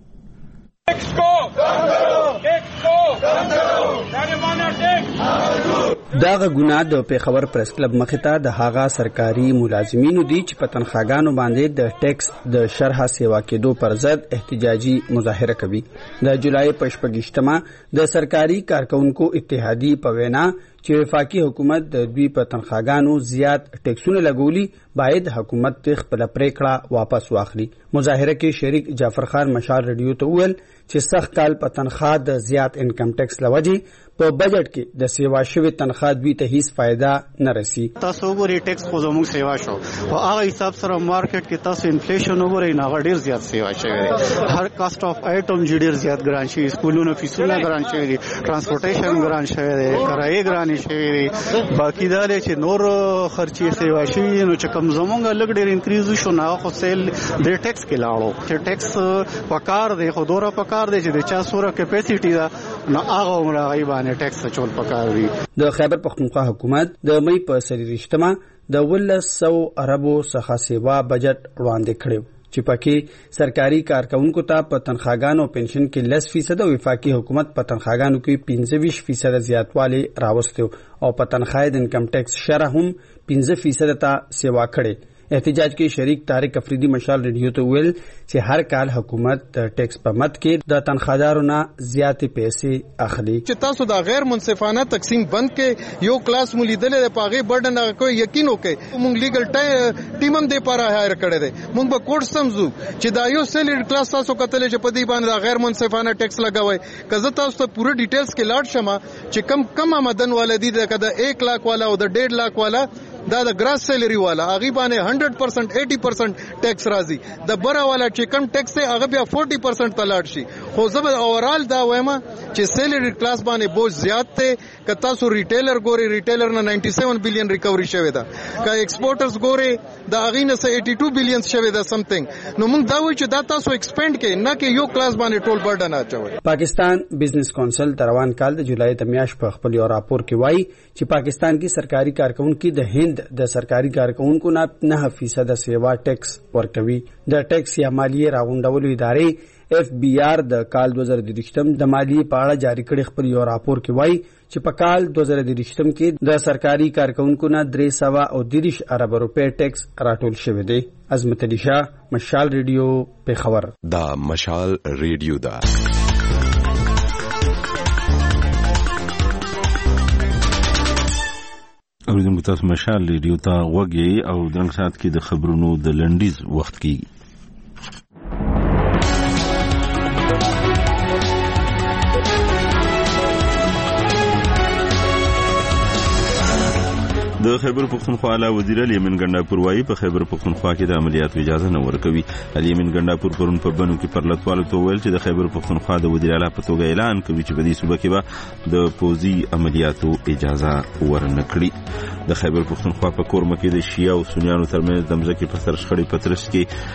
داغه ګناه د پیښور پریس کلب مخې ته د هغه سرکاري ملازمینو دي چې په تنخواګانو باندې د ټیکس د شرح سیوا کېدو پر ضد احتجاجي مظاهره کوي. د جولای په شپږویشتمه د سرکاري کارکونکو اتحادیې په وینا چې وفاقي حکومت د دوی په تنخواګانو زیات ټیکسونه لګولي، باید حکومت خپل پریکړه واپس واخلي. مظاهره کې شریک جعفر خان مشال رادیو ته وویل چې سخت کال په تنخوا د زیات انکم ټیکس لوجې په بجټ کې د سیوا شوی تنخوا دوی ته هیڅ فائدہ نه رسی. تاسو وګورئ ټیکس خو زموږ سیوا شو او هغه حساب سره مارکیټ کې تاسو انفلیشن وګورئ نه ډیر زیات سیوا شوی دی. هر کاست اف آیټم ډیر زیات ګران شي، سکولونو فیسونه ګران شوی دي، ترانسپورټیشن ګران شوی دی، کرایه ګران شوی دی. باقی دا چې نور خرچي سیوا شوی نو چې کوم زموږ لګ ډیر انکریز شو نه خو سیل د ټیکس کې لاړو چې ټیکس پکار دی خو دوره پکار دی چې د چا سوره کیپاسټی دا نو هغه عمر غیبانه ټیکس چول پکار دی. د خیبر پختونخوا حکومت د مې په سلیریشتمه د ولس سو اربو څخه سیوا بجټ وړاندې کړو چې پکې سرکاري کارکونکو ته په تنخواګانو او پنشن کې لس فیصد او وفاقي حکومت په تنخواګانو کې پنځه ویشت فیصد زیاتوالی راوستو او په تنخواه د انکم ټیکس شرح هم پنځه فیصد ته سیوا کړي. احتجاج کې شریک طارق افریدي مشال رادیو ته ویل چې هر کال حکومت د ټیکس په مد کې د تنخوادارو نه زیاتې پیسې اخلي. چې تاسو دا غیر منصفانه تقسیم بند کې یو کلاس مولېدلې د پاغي برډن هغه کوئی یقین وکړي. موږ لیګل ټیم هم دې پاره هایر کړی دی. موږ به کوټ سمزو چې دا یو سیلری کلاس تاسو کتلې چې په دې باندې دا غیر منصفانه ټیکس لګوي. کزه تاسو ته پوره ډیټیلز کې لاړ شمه چې کم کم آمدن ولدي د کده ایک لاک والا او د ډېر لاک والا دا د ګراس سیلری والا هغه باندې هنډرډ پرسنټ ایټي پرسنټ ټیکس راځي. د بره والا چې کم ټیکس هغه بیا فورټي پرسنټ تلاړ شي. خو زبر اورال دا وایم چې سیلری کلاس باندې بوج زیات ته ک تاسو ریټیلر ګوري ریټیلر نه نائنټي سیون بلین ریکوري شوی دا ک ایکسپورټرز ګوري دا هغه نه ایټي ټو بلین شوی دا سمثینګ. نو موږ دا وایو چې دا تاسو ایکسپاند کې نه کې یو کلاس باندې ټول برډن اچوي. پاکستان بزنس کونسل د روان کال د جولای د میاشت په خپل یو راپور کې وایي چې پاکستان کې سرکاري کارکونکو د هند واحد د سرکاري کارکونکو نه نه فیصد سیوا ټیکس ورکوي. د ټیکس یا مالیې راغونډولو ادارې اف بی آر د کال دوه زره دېرشم د مالیې په اړه جاری کړي خپل یو راپور کې وایي چې په کال دوه زره دېرشم کې د سرکاري کارکونکو نه درې سوه او دېرش ارب روپۍ ټیکس راټول شوی دی. عظمت علي شاه، مشال ریډیو، پېښور. دا مشال ریډیو ده. اوریدونکو تاسو مشال ریډیو ته غوږی او درنګ سات کې د خبرونو د لنډیز وخت کې د خیبر پختونخوا اعلی وزیر الیمن ګنداپور وایي په خیبر پختونخوا کې د عملیاتو اجازه نه ورکوي. الیمن ګنداپور پرون په بنو کې پر لټوالو ته ویل چې د خیبر پختونخوا د وزیر اعلی په توګه اعلان کوي چې په دې صوبه کې به د پوځي عملیاتو اجازه ورنکړي. د خیبر پختونخوا په کورمه کې د شیعه او سنیانو ترمنځ د مځکې په سر شخړې په ترڅ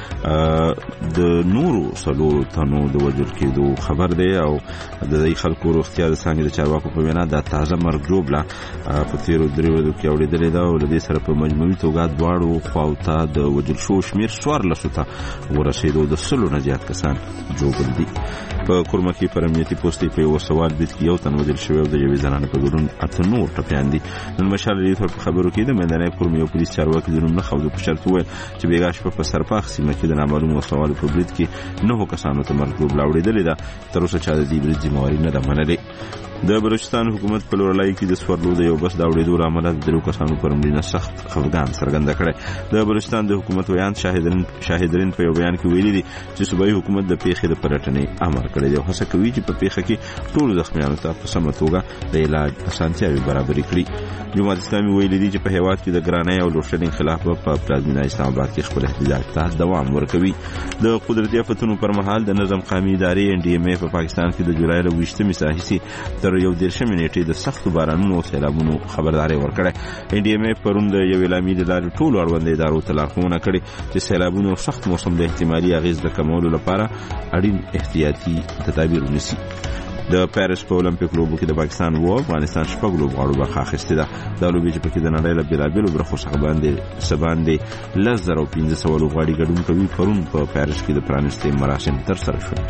کې د نورو څلورو تنو د وژل کېدو خبر دی او د دې خلکو روغتیا د څانګې د چارواکو په وینا د تازه مرګ جوړه په تیرو درې ورځو کې اورېدل دا او د دې سره په مجموعي توګه دواړو خواو ته د وژل شو شمیر څوارلسو ته ورسېدو، د سلو نه زیات کسان جوړ دي. په کورمه کې پر امنیتي پوستې په یو سوال بیت کې یو تن وژل شوی او د یوې زنانې په ګډون اته نور ټپیان دي. نن مشال ریډیو په خبرو کې د میداني کورمه یو پولیس چارواکي د نوم نه خاوند په شرط وویل چې بیګا شپه په سرپاخ سیمه کې د نامعلومو سوالو په برید کې نهو کسانو ته مرګ جوړ اورېدلې ده. تر اوسه چا د دې برید ذمہواري نه ده منلې. د بلوچستان حکومت په لورلای کې د سورلو د یو بس د اورېدو له امله د درو کسانو پر مړینه سخت خفګان څرګنده کړی. د بلوچستان د حکومت ویان شاهدین شاهدین په یو بیان کې ویلي دي چې صوبایي حکومت د پیښې د پرټنې امر کړی دی او هڅه کوي چې په پیښه کې ټول زخمیانو ته په سمه توګه د علاج اسانتیاوې برابرې کړي. جماعت اسلامي ویلي دي چې په هیواد کې د ګرانۍ او لوډشیډینګ خلاف په پلازمینه اسلام آباد کې خپل احتجاج ته دوام ورکوي. د قدرتي آفتونو پر مهال د نظم قومي ادارې ان ډي ام ای په پاکستان کې د جولای له ویشتمې راهیسې تر یو دېرشمې نیټې د سختو بارانونو او سیلابونو خبرداري ورکړه. ان ډي ام ای پرون د یو اعلامیې له لارې ټولو اړوندو ادارو ته لارښوونه کړې چې سیلابونو او سخت موسم د احتمالي اغیز د کمولو لپاره اړین احتیاطي تدابیر ونیسي. د پیرس په اولمپیک لوبو کې د پاکستان و افغانستان شپږ لوبغاړو برخه اخیستې ده. دا لوبې چې پکې د نړۍ له بېلابېلو برخو څخه باندې څه باندې لس زره او پنځه سوه لوبغاړي ګډون کوي پرون په پیرس کې د پرانیستۍ مراسم ترسره شول.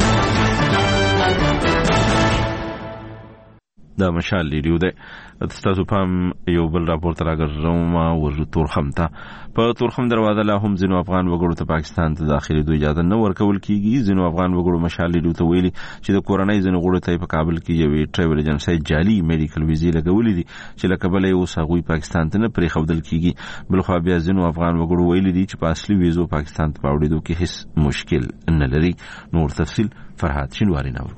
دا مشال ریډیو ده. تاسو پام یو بل راپورټ راګرځوم ورته تورخم ته. په تورخم دروازه لا هم ځینو افغان وګړو ته پاکستان ته داخلي دوه اجازه نه ورکول کیږي. ځینو افغان وګړو مشال ریډیو ته ویلي چې د کورنۍ ځینو وګړو ته په کابل کې یوې ټریول ایجنسۍ جعلي میډیکل ویزې لګولې دي چې له کبله یې اوس هغوی پاکستان ته نه پرېښودل کیږي. بلخوا بیا ځینو افغان وګړو ویلي دي چې په اصلي ویزو پاکستان ته په اورېدو کې هیڅ مشکل نه لري. نور تفصیل فرهاد شینواري ناورو.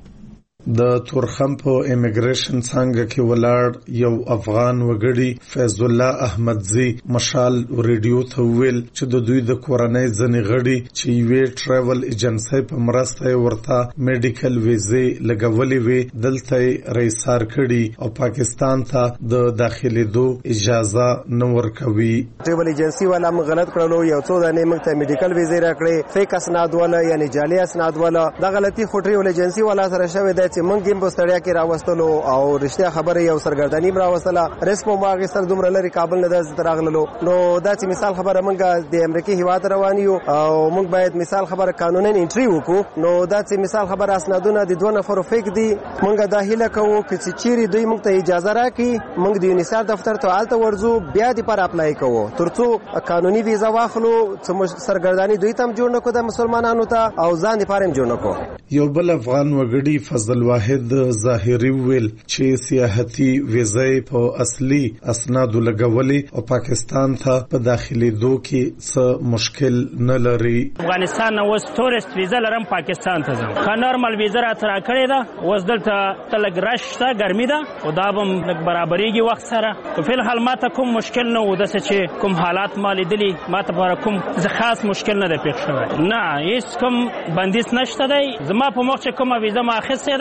د تورخم په امیګریشن څنګه کې ولاړ یو افغان وګړي فیض الله احمدزي مشال ریډیو ته ویل چې د دوی د کورنۍ ځنې غړي چې یوې ټریول ایجنسۍ په مرسته ورته میډیکل ویزې لګولې وي دلته رئیسار کړي او پاکستان ته د داخلېدو اجازه نه ورکوي. ټریول ایجنسی والا موږ غلط کړلو، یو څو دانې موږ ته میډیکل ویزې راکړې، فیک اسناد والا یعنی جعلي اسناد والا. دا غلطي خو ټریول ایجنسی والا سره شوې ده چې موږ هم بستړیا کې راوستلو او رښتیا خبره یو سرګردانی راوستله. رسمو ماغه سر دومره لري کابل نه د راغللو. نو دا چې مثال خبره موږ د امریکای هیواد روان یو او موږ باید مثال خبره قانوني انټری وکړو. نو دا چې مثال خبره اسنادونه د دوه نفرو فیک دي. موږ داخله کوو چې چیرې دوی موږ ته اجازه راکړي موږ د یونیسار دفتر ته آلته ورځو بیا د پر اپلای کوو ترڅو قانوني ویزا واخلو. چې سرګردانی دوی تم جوړ نکو د مسلمانانو ته او ځان د پارم جوړ نکو. یو بل افغان وګړي فضل واحد ظاهري ویل چې سیاحتي ویزې په اصلي اسنادو لګولې او پاکستان ته په داخلېدو کې څه مشکل نه لري. افغانستان نو اوس تورست ویزه لرم پاکستان ته ځم. خا نورمال ویزه را تر کړې ده اوس دلته تلګ راشته ګرمي ده او دا به برابرېږي وخت سره. په فل حال ماته کوم مشکل نه و د چې کوم حالات مالي دلی ماته پر کوم خاص مشکل نه ده پېښ شوی. نه هیڅ کوم بندیز نشته دی. زما په مخ چې کومه ویزه ما اخیستې ده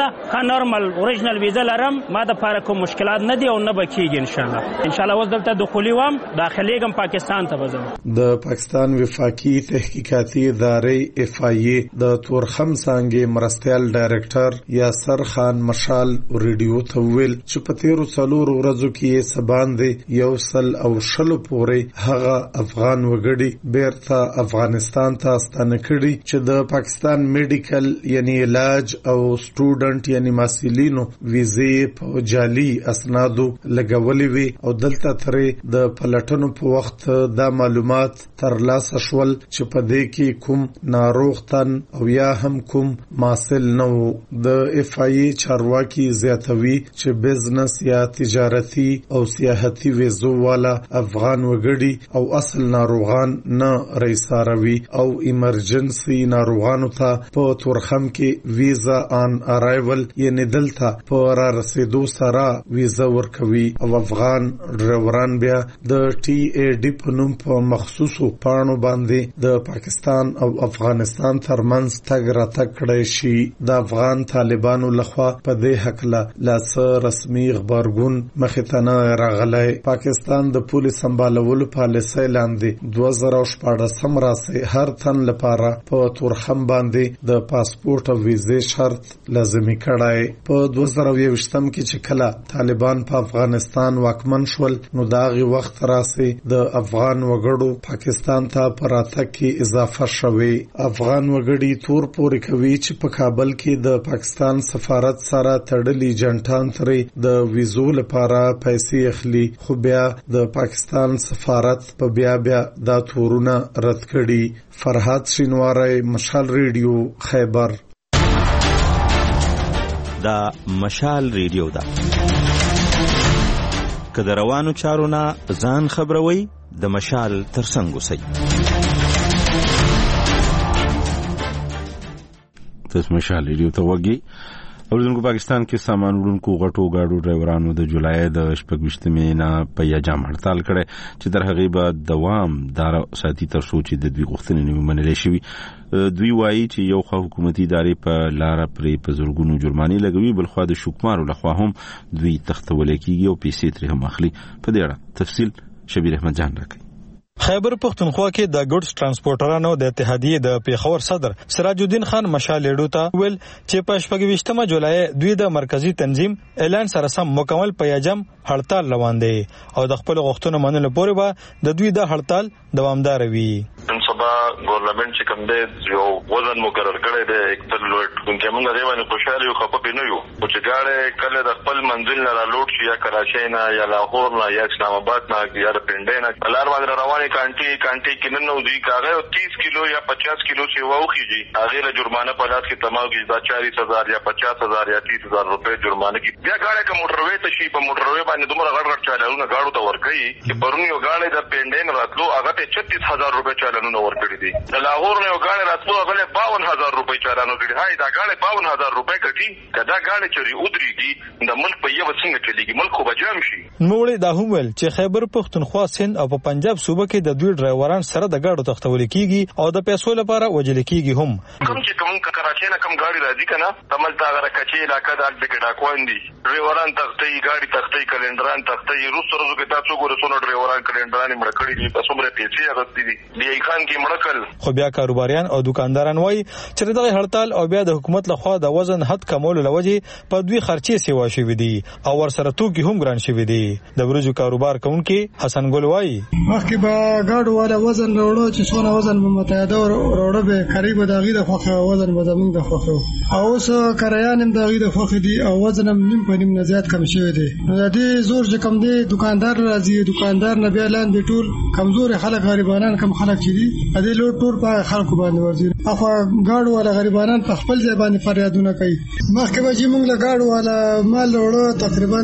ده که نورمال اوریجنل ویزا لرم ما د پاره کوم مشکلات نه دي او نه بکیږي ان شاء الله ان شاء الله اوس دلته دخولي وم داخليږم پاکستان ته بزم. د پاکستان وفاقي تحقیقاتي ادارې اف آی ای د تورخم څنګه مرستيال ډایریکټر یاسر خان مشال ریډیو ته ویل چې په تیرو څلورو ورځو کې سباندې یو سل او شلو پورې هغه افغان وګړي بیرته افغانستان ته ستانه کړي چې د پاکستان میډیکل یعنی علاج او سټوډنټ یعنی محصلینو ویزې په جعلي اسنادو لګولې وي او دلته ترې د پلټنو په وخت دا معلومات ترلاسه شول چې په دې کې کوم ناروغ تن او یا هم کوم محصل نه وو. د اف آی ای چارواکي زیاتوي چې بزنس یا تجارتي او سیاحتي ویزو والا افغان وګړي او اصل ناروغان نه رئیساروي او ایمرجنسي ناروغانو ته په تورخم کې ویزا آن ارایول یعنی دلته په را رسیدو سره ویزا ورکوي او افغان ډرایوران بیا د ټي ای ډي په نوم په مخصوصو پاڼو باندې د پاکستان او افغانستان ترمنځ تګ راتګ کړی شي. د افغان طالبانو لخوا په دې حق لا لاس رسمي خبرګون مخته نه راغلی. پاکستان د پولیس سمبالولو پالیسۍ لاندې دوه زره شپاړسم راسي هر تن لپاره په تورخم باندې د پاسپورت او ویزې شرط لازمي کړای. په دوه زره یوویشتم کې چې کله طالبان په افغانستان واکمن شول نو داغي وخت راسي د افغان وګړو پاکستان ته پراتک کې اضافه شوه. افغان وګړي تور پورې کوي چې په کابل کې د پاکستان سفارت سره تړلي جنټان ترې د ویزو لپاره پیسې اخلي خو بیا د پاکستان سفارت په بیا بیا دا تورونه رد کړي. فرحات شینواری، مشال ریډیو، خیبر. دا مشال ریډیو ده که د روانو چارو نه ځان خبروي د مشال ترڅنګ اوسئ. تاسو مشال ریډیو ته وګورئ. اوریدونکو پاکستان کې سامان وړونکو غټو گاډو ډرایورانو د جولای د شپږویشتمې نه په یجام هړتال کړی چې تر هغې به دوام دار ساتي تر څو چې د دوی غوښتنې نه وي منلې شوي. دوی وایي چې یو خوا حکومتي ادارې په لاره پرې په زرګونو جرمانې لګوي، بل خوا د شوکمارو لخوا هم دوی تختولی کېږي او پیسې ترې هم اخلي. په دې اړه تفصیل شبیر احمد جان راکوي. خیبر پختونخوا کې د ګډس ترانسپورټرانو د اتحادیې د پیښور صدر سراج الدین خان مشال ریډیو ته ویل چې په شپږویشتمه جولای دوی د مرکزی تنظیم اعلان سره سم مکمل پیاجم هړتال روان دي او د خپل غوښتنو منلو پورې به د دوی د هړتال دوامدار وي. نن سبا ګورنمنت چې کوم دی یو وزن مقرر کړی دی اکثر لوټ کوونکي موږ دی باندې خوشاله یو خپه نه یو او چې ګاډي کله د خپل منزل نه لوټ شي یا کراچۍ نه یا لاهور نه یا اسلام آباد نه یا پنډۍ نه لار باندې روانې کانټي کانټي کې نن نو دی کاغه تیس کیلو یا پچاس کیلو سیوا وخیږي هغه له جرمانه په لاس کې تمام کې دا چالیس هزار یا پچاس هزار یا تیس هزار روپے جرمانه کې بیا ګاډي کوم موټروي ته شي په موټروي باندې دومره غړ غړ چالانونه ګاډو ته ورکړي چې پرونی یو ګاډي د پنډۍ نه راتلو هغه ته چھتیس هزار روپے چالانونه ورکړي دي. د لاهور نه یو ګاډي راتلو هغه له باون هزار روپے چالانونه کړي. هاي دا ګاډي باون هزار روپے کټي کدا ګاډي چری ودرېږي د ملک په یو څنګه چلیږي ملک خو بجام شي. نوړي دا هم ول چې خیبر پختونخوا سند او په پنجاب صوبه کې د دوی ډرایوران سره د ګاډو تختول کیږي او د پیسو لپاره وجل کیږي. هم کوم چې کوم کراچۍ نه کوم ګاډي راځي کنه تمل تا غره کچې علاقې د البګډا کوندي ډرایوران تختې ګاډي تختې کلندران تختې روس روزو کې تاسو ګورئ څو ډرایوران کلندران مړ کړي دي په څومره پیسې اغستې دي دی خان کې مړکل. خو بیا کاروباریان او دکانداران وایي چې دغه هړتال او بیا د حکومت لخوا د وزن حد کمولو لوجې په دوی خرچې سیوا شوې دي او ورسره توکي هم ګران شوې دي. د ورجو کاروبار کوونکي حسن ګل وایي مخکې به ګاډو والا وزن وروړو چې څونه وزن به متعاده وروړو به قریب د غي د خوخه وزن به زمونږ د خوخه او اوس کریان هم د غي د خوخه دي او وزن هم نیم په نیم نه زیات کم شوی دی. نو د دې زور چې کم دی دکاندار راځي دکاندار نه بیا لاندې ټول کمزور خلک غریبانان کم خلک چې دي د دې لوټ ټول په خلکو باندې ورځي. اخو ګاډو والا غریبانان په خپل ځای باندې فریادونه کوي. مخکې به چې موږ له ګاډو والا مال وروړو تقریبا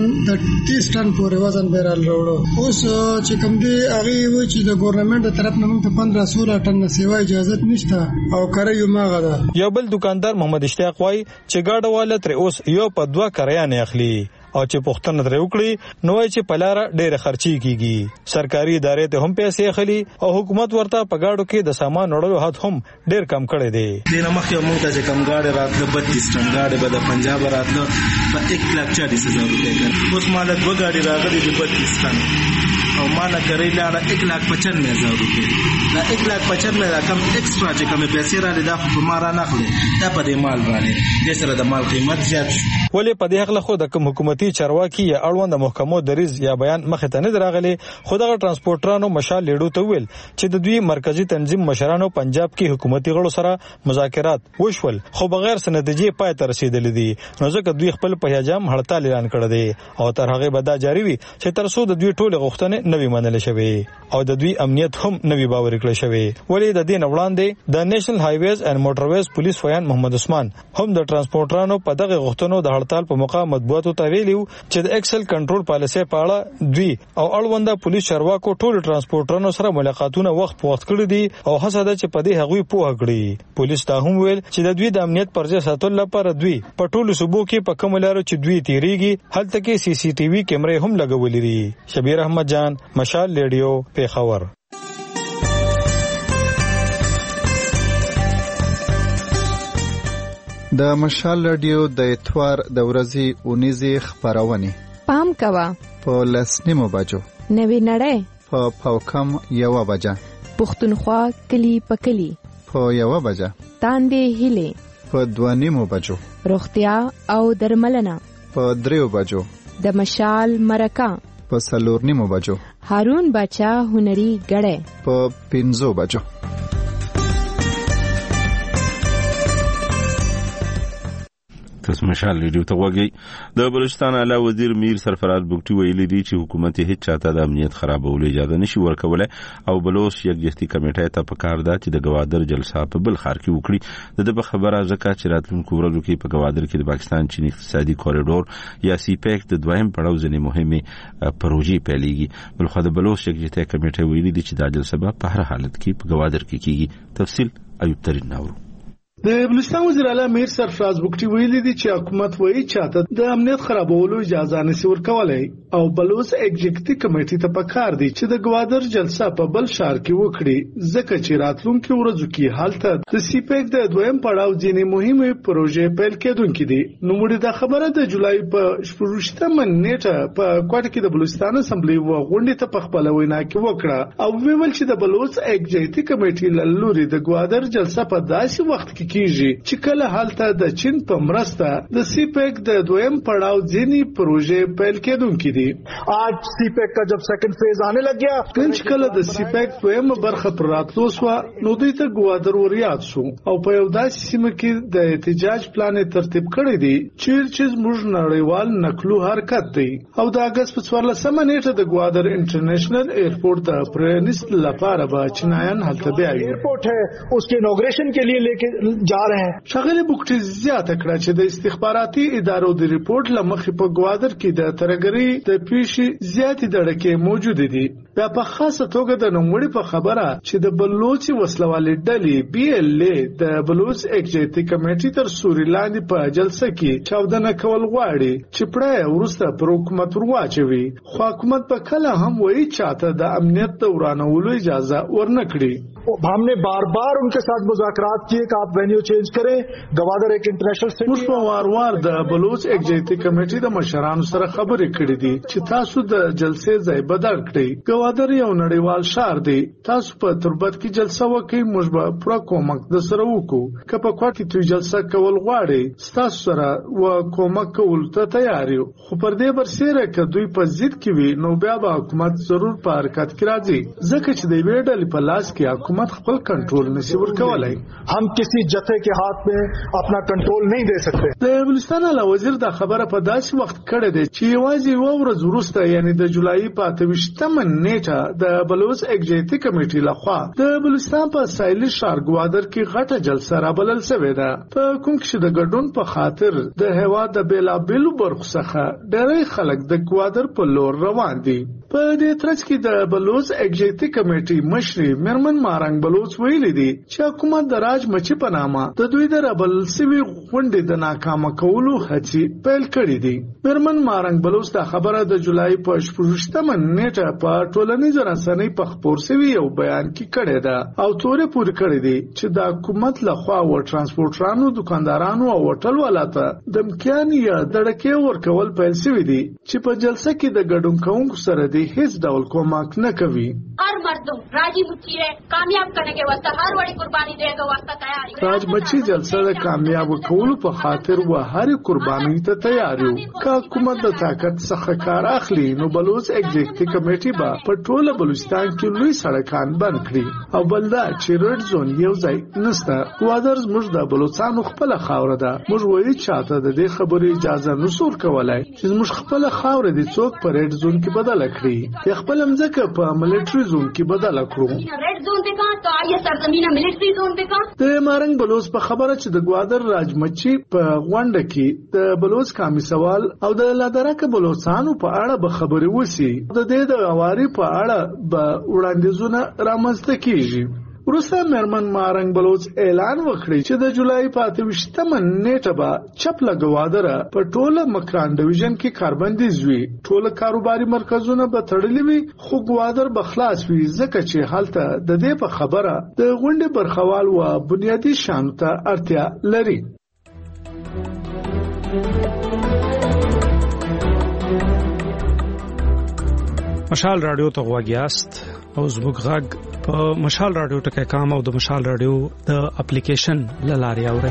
د تیس ټن پورې وزن به را وروړو. اوس چې کم دی هغه و چې د ګورنمنت تر طرف نه موږ ته پندرہ سولہ ټن سیوا اجازه نشته او کړیو ماغه ده. یو بل دکاندار محمد اشتیاق وای چې ګاډو والا تر اوس یو په دوا کریانه اخلي او چې پښتنه درې وکړي نو چې پلاره ډېر خرچي کیږي سرکاري ادارې ته هم پیسې اخلي او حکومت ورته په گاډو کې د سامان وړلو حد هم ډېر کم کړی دی. د نمخ یو موږ ته کم گاډي راتله بتیس ټن گاډي به د پنجاب راتله په یک لاک چالیس هزار روپے کړ. اوس مال دو گاډي راغلي د بتیس ټن او مانا کری لاړه یک لاک پچانوے هزار روپے. دا یک لاک پچانوے دا کم ایکسترا چې کوم پیسې را لیدا خو په مارا نخله دا په دې مال باندې د سره د مال قیمت زیات شو. ولې په دې حق له خو د حکومتي چارواکي یا اړوند محکمو دریز یا بیان مخه ته نه دراغلي خو دغه ترانسپورټرانو مشال لیډو ته ویل چې د دوی مرکزی تنظیم مشرانو پنجاب کې حکومتي غړو سره مذاکرات وشول خو بغیر سندجې پای ته رسیدل دي نو ځکه دوی خپل په هجام هړتال اعلان کړی دی او تر هغه به دا جاری وي چې تر څو د دوی ټول غوښتنې نوي منل شوي او د دوی امنیت هم نوي باور کړی شوی. ولې د دې وړاندې د نېشنل هایویز اینڈ موټرویز پولیس ویان محمد عثمان هم د ترانسپورټرانو په دغه غوښتنو د هړتال په موقع مطبوعاتو ته ویلي چې د ایکسل کنټرول پالیسي په اړه دوی او اړونده پولیس چارواکو ټول ترانسپورټرانو سره ملاقاتونه وخت په وخت کړي دي او هڅه ده چې په دې هغوی پوهه کړي. پولیس ته هم ویل چې د دوی د امنیت پرځای ساتلو لپاره دوی په ټولو صوبو کې په کوم لارو چې دوی تیریږي هلته کې سی سی ټي وي کیمرې هم لګولې دي. شبیر احمد جان مشال ریډیو پیښور. د مشال ریډیو د اتوار د ورځې اونیزې خبرونه پام کوا په لسنیمو بجو نوی نړۍ په پاوکم یو بجه پښتونخوا کلی پکلی په یو بجه تاندې هله په دوانیمو بجو روغتیا او درملنه په دریو بجو د مشال مرکه په سلور نیمو بجو هارون بچا هنري غړې په پنځو بجو. تاسو مشال ریډیو ته وګورئ. د بلوچستان اعلی وزیر میر سرفراز بوګټي ویلي دی چې حکومت هیڅ چاته د امنیت خرابولو اجازه نشي ورکولای او بلوچ یکجهتي کمیټه ته پکار ده چې د گوادر جلسه په بل ښار کې وکړي. د دې خبره ځکه چې راتلونکو ورځو کې په گوادر کې د پاکستان چین اقتصادي کوریډور یا سی پیک د دویم پړاو ځنې مهمه پروژې پیلېږي. بلخو د بلوچ یکجهتي کمیټه ویلي دی چې د جلسه په هر حالت کې په گوادر کې کیږي. تفصیل ایوب ترین ناورو. د بلوچستان وزیر اعلی میر سرفراز بوګټي ویلي دي چې حکومت وایي چاته د امنیت خرابولو اجازه نشي ورکولای او بلوچ ایگزیکټیو کمیټې ته پکار دي چې د گوادر جلسه په بل ښار کې وکړي ځکه چې راتلونکو ورځو کې حالت د سی پیک د دویم پړاو ځینې مهمه پروژې پیل کېدونکې دي. نو موږ د خبره د جولای په شپږمه نیټه په کوټه کې د بلوچستان اسمبلی و غونډې ته په خپل وینا کې وکړه او ویل چې د بلوچ ایگزیکټیو کمیټې له لوري د گوادر جلسه په داسې وخت کې کیږي چې کله حالت د چین په مرسته د سی پیک د دویم پړاو ځینې پروژې پیل کېدونکې دي. आज सी पैक का जब सेकंड फेज आने लग गया کله کله د سی پیک دویم برخه پر راتلو سو نو دوی ته گوادر وریاد شو او په یو داسې سیمه کې د احتجاج پلان ترتیب کړی دی چې چې موږ نړیوال نقلو حرکت دی او د اگست په څوارلسمه نیټه د گوادر انټرنیشنل ایرپورټ ته پرنست لپاره به چینایان هلته بیا ایرپورټ ہے उसके इनॉग्रेशन के लिए लेके जा रहे हैं. شغله بوګټي زیاته کړه چې د استخباراتي ادارو د ریپورت لمخې په گوادر کې د ترګری د پیښې زیاتې دړکې موجود دي. بیا په خاصه توګه د نوموړي په خبره چې د بلوچ وسلوالې ډلې بي ال اي د بلوچ ایگزیکټیو کمیټې تر سوري لاندې په جلسه کې چاودنه کول غواړي چې پړه ورسته پر حکومت ورواچوي خو حکومت په کله هم وایي چاته د امنیت د ورانولو اجازه ورنکړي. हमने बार बार उनके साथ मुज़ाकरात किए कि आप वेन्यू चेंज करें. गवादर एक इंटरनेशनल सिटी موږ په وار وار د بلوچ ایگزیکټیو کمیټې د مشرانو سره خبرې کړې دي چې تاسو د جلسې ځای بدل کړئ. گوادر یو نړیوال ښار دی. تاسو په تربت کې جلسه وکړئ موږ به پوره کومک د سره وکړو. که په کوټ کې توی جلسه کول غواړئ تاسو سره و کومک کول ته تیار یو خو پر دې برسېره که دوی په ضد کې وي نو بیا به حکومت ضرور په حرکت کې راځي ځکه چې د یوې ډلې په لاس کې حکومت خپل کنټرول نشي ورکولای. हम किसी जथे के हाथ में अपना कंट्रोल नहीं दे सकते. د بلوچستان اعلی وزیر دا خبره په داسې وخت کړې ده چې یوازې یو ورځ وروسته یعنی د جولای په اتهشتمه نیټه د بلوچ ایگزیکټیو کمیټې لخوا د بلوچستان په ساحلي ښار گوادر کې غټه جلسه رابلل شوې ده په کوم کې د ګډون په خاطر د هوا د بیلابېلو برخو څخه ډېری خلک د گوادر په لور روان دي. په دې ترڅ کې د بلوچ ایگزیکټیو کمیټې مشر مرمن مارنګ بلوچ ویلي دي چې حکومت د راج مچي په نامه د دوی د ربل سوي غونډې د ناکامه کولو هڅې پیل کړې دي. مرمن مارنګ بلوچ دا خبره د جولای په شپږمه نیټه په ټولنیزو رسنۍ په خپور سوي یو بیان کې کړی ده او تورې پورې کړې دي چې د حکومت لخوا و ترانسپورټرانو دکاندارانو او هوټل والاته دمکیان یا دړکې ورکول پیل شوی دي چې په جلسه کې د ګډون کوونکو سره د هیڅ ډول کومک نه کوي. हर मर्दों राजी मुच्ची है कामयाब करने के वास्ते हर बड़ी कुर्बानी देने के वास्ते तैयार है. راج مچي جلسه د کامیاب کولو په خاطر و هر قرباني ته تیار یو. که حکومت د طاقت څخه کار اخلي نو بلوچ ایگزیکټیو کمیټې به په ټوله بلوچستان کې لوی سړکان بند کړي او بلدا چې ریډ زون یو ځای نسته. کوادر زموږ د بلوچستان خپل خاور ده. موږ وایي چاته د دې خبرې اجازه نشور کولای چې موږ خپل خاور دي څوک په ریډ زون کې بدل کړي یا خپل مځکه په ملټری زون کې بدل کړو. रेड जोन पे कहां तो आइए सरजमीन मिलिट्री जोन पे कहां. د مارنګ بلوچ په خبره چې د ګوادر راجمچي په غونډه کې د بلوچ قومي سوال او د لادرک بلوچستانو په اړه به خبرې وسی. د دې د اواري په اړه به وړاندیزونه رامنځته کیږي. وروسته مرمن مارنګ بلوچ اعلان وکړي چې د جولای په اتهمه نیټه به چپله ګوادره په ټوله مکران ډیویژن کې کاربندیز وي. ټوله کاروباري مرکزونه به تړلي وي خو ګوادر به خلاص وي ځکه چې هلته د دې په خبره د غونډې برخوال او بنیادی شانو ته اړتیا لري. مشال رادیو ته غواګیاست او زموږ غږ په مشال رادیو ټکی کام او د مشال رادیو د اپلیکیشن لاري اوري.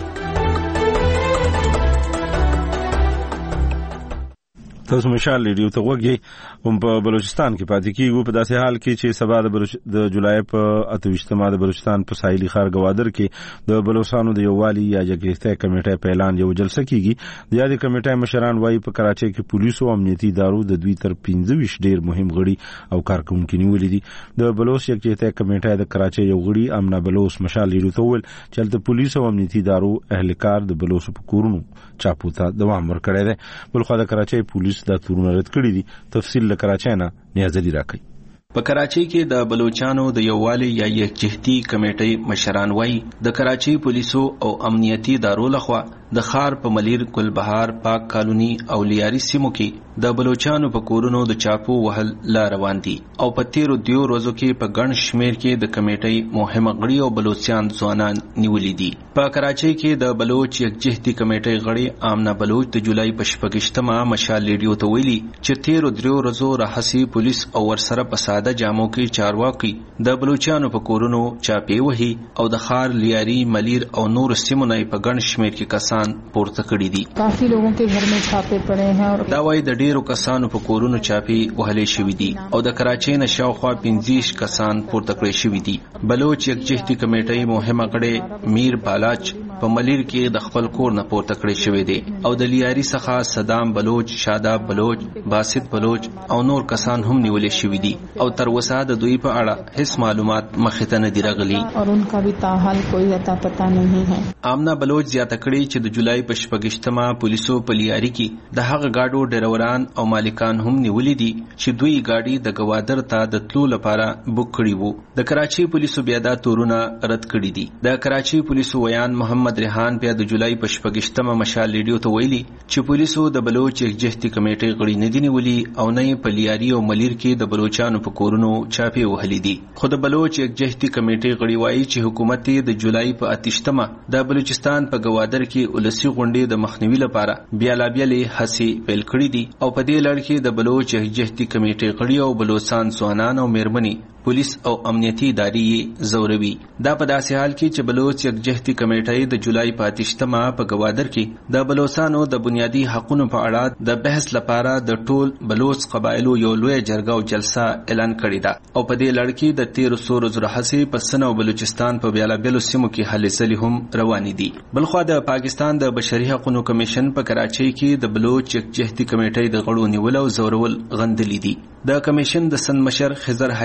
تاسو مشال رادیو ته غوږی هم په بلوچستان کې پاتې کیږي په داسې حال کې چې سبا د بلوچ د جولای په اتهمه د بلوچستان په ساحلي ښار ګوادر کې د بلوچستانو د یووالي یا جګړې کمیټې په اعلان یو جلسه کیږي. د یادې کمیټې مشران وايي په کراچۍ کې پولیسو او امنیتي ادارو د دوی تر پنځه ویشت ډیر مهم غړي او کارکونکو نیولې دي. د بلوچ جګړې کمیټې د کراچۍ یو غړي امنا بلوچ مشال رادیو ته ویل چې د پولیسو او امنیتي ادارو اهلکار د بلوچ په کورونو چاپو ته دوام ورکړی دی. بلخو د کراچۍ پولیس دا تورونه رد کړی دي. تفصیل له کراچۍ نه نیازلی راکړي. په کراچۍ کې د بلوچستانو د یووالي یا یکجهتي کمیټې مشران وایي د کراچۍ پولیسو او امنیتي ادارو لخوا د خار په ملیر ګلبهار پاک کالونی او لیاري سیمو کې د بلوچستانو په کورونو د چاپو وهل لا روان دي او په تیرو دیو ورځو کې په ګڼ شمیر کې د کمیټې مهمه غړي او بلوچستان ځوانان نیولې دي. په کراچۍ کې د بلوچ یکجهتي کمیټې غړي آمنا بلوچ د جولای په شپږمه مشال رادیو ته ویلي چې تیرو دیو ورځو راهسي پولیس او ورسره په ساده جامو کې چارواکي د بلوچستانو په کورونو چاپې وهي او د خار لیاري ملیر او نور سیمو نه په ګڼ شمیر کې کسان پورته کړي دي. काफी लोगों के घर में छापे पड़े हैं और دا وايي د ډیرو کسانو په کورونو چاپې وهلې شوې دي او د کراچۍ نه شاوخوا پنځه کسان پورته کړي شوي دي. بلوچ یکجهتي کمیټې مهمه غړي میر بالاچ په ملیر کې د خپل کور نه پورته کړي شوی دی او د لیاري څخه صدام بلوچ، شاداب بلوچ، باسط بلوچ او نور کسان هم نیولې شوي دي او تر اوسه د دوی په اړه هیڅ معلومات مخې ته نه دي راغلي اور ان کا بھی تاحال کوئی اتا پتا نہیں ہے. آمنا بلوچ زیاته کړي چې د جولای په شپږمه پولیسو په لیاري کې د هغه گاډو ډریوران او مالکان هم نیولې دي چې دوی گاډي د ګوادر ته د تلو لپاره بوک کړي وو. د کراچۍ پولیسو بیا دا تورونه رد کړي دي. د کراچۍ پولیسو ویان محمد ریحان بیا د جولای په شپږمه مشال رادیو ته ویلي چې پولیسو د بلوچ یکجهتي کمیټې غړي نه دي نیولي او نه په لیاري او ملیر کې د بلوچستانو په کورونو چاپې وهلې دي. خو د بلوچ یکجهتي کمیټې غړي وایي چې حکومت د جولای په اتهمه د بلوچستان په ګوادر کې ولسی غونډې د مخنیوي لپاره بیا لا بیلې هڅې پیل کړې دي او په دې لړ کې د بلوچ یکجهتي کمیټې غړي او بلوچستان ځوانان او میرمنې پولیس او امنیتي ادارې زوروي. دا په داسې حال کې چې بلوچ یکجهتي کمیټې د جولای په اتهمه په ګوادر کې د بلوچستانو د بنیادی حقوقو په اړه د بحث لپاره د ټول بلوچ قبایلو یو لوی جرګه او جلسه اعلان کړې ده او په دې لړ کې د تیرو سورو زرهسي په سن او بلوچستان په بیلا بیلو سیمو کې هلې ځلې هم روانې دي. بلخو د پاکستان د بشري حقوقو کمیشن په کراچۍ کې د بلوچ یکجهتي کمیټې د غړو نیول او زورول غندلې دي. د کمیشن د سن مشر خضر حیات د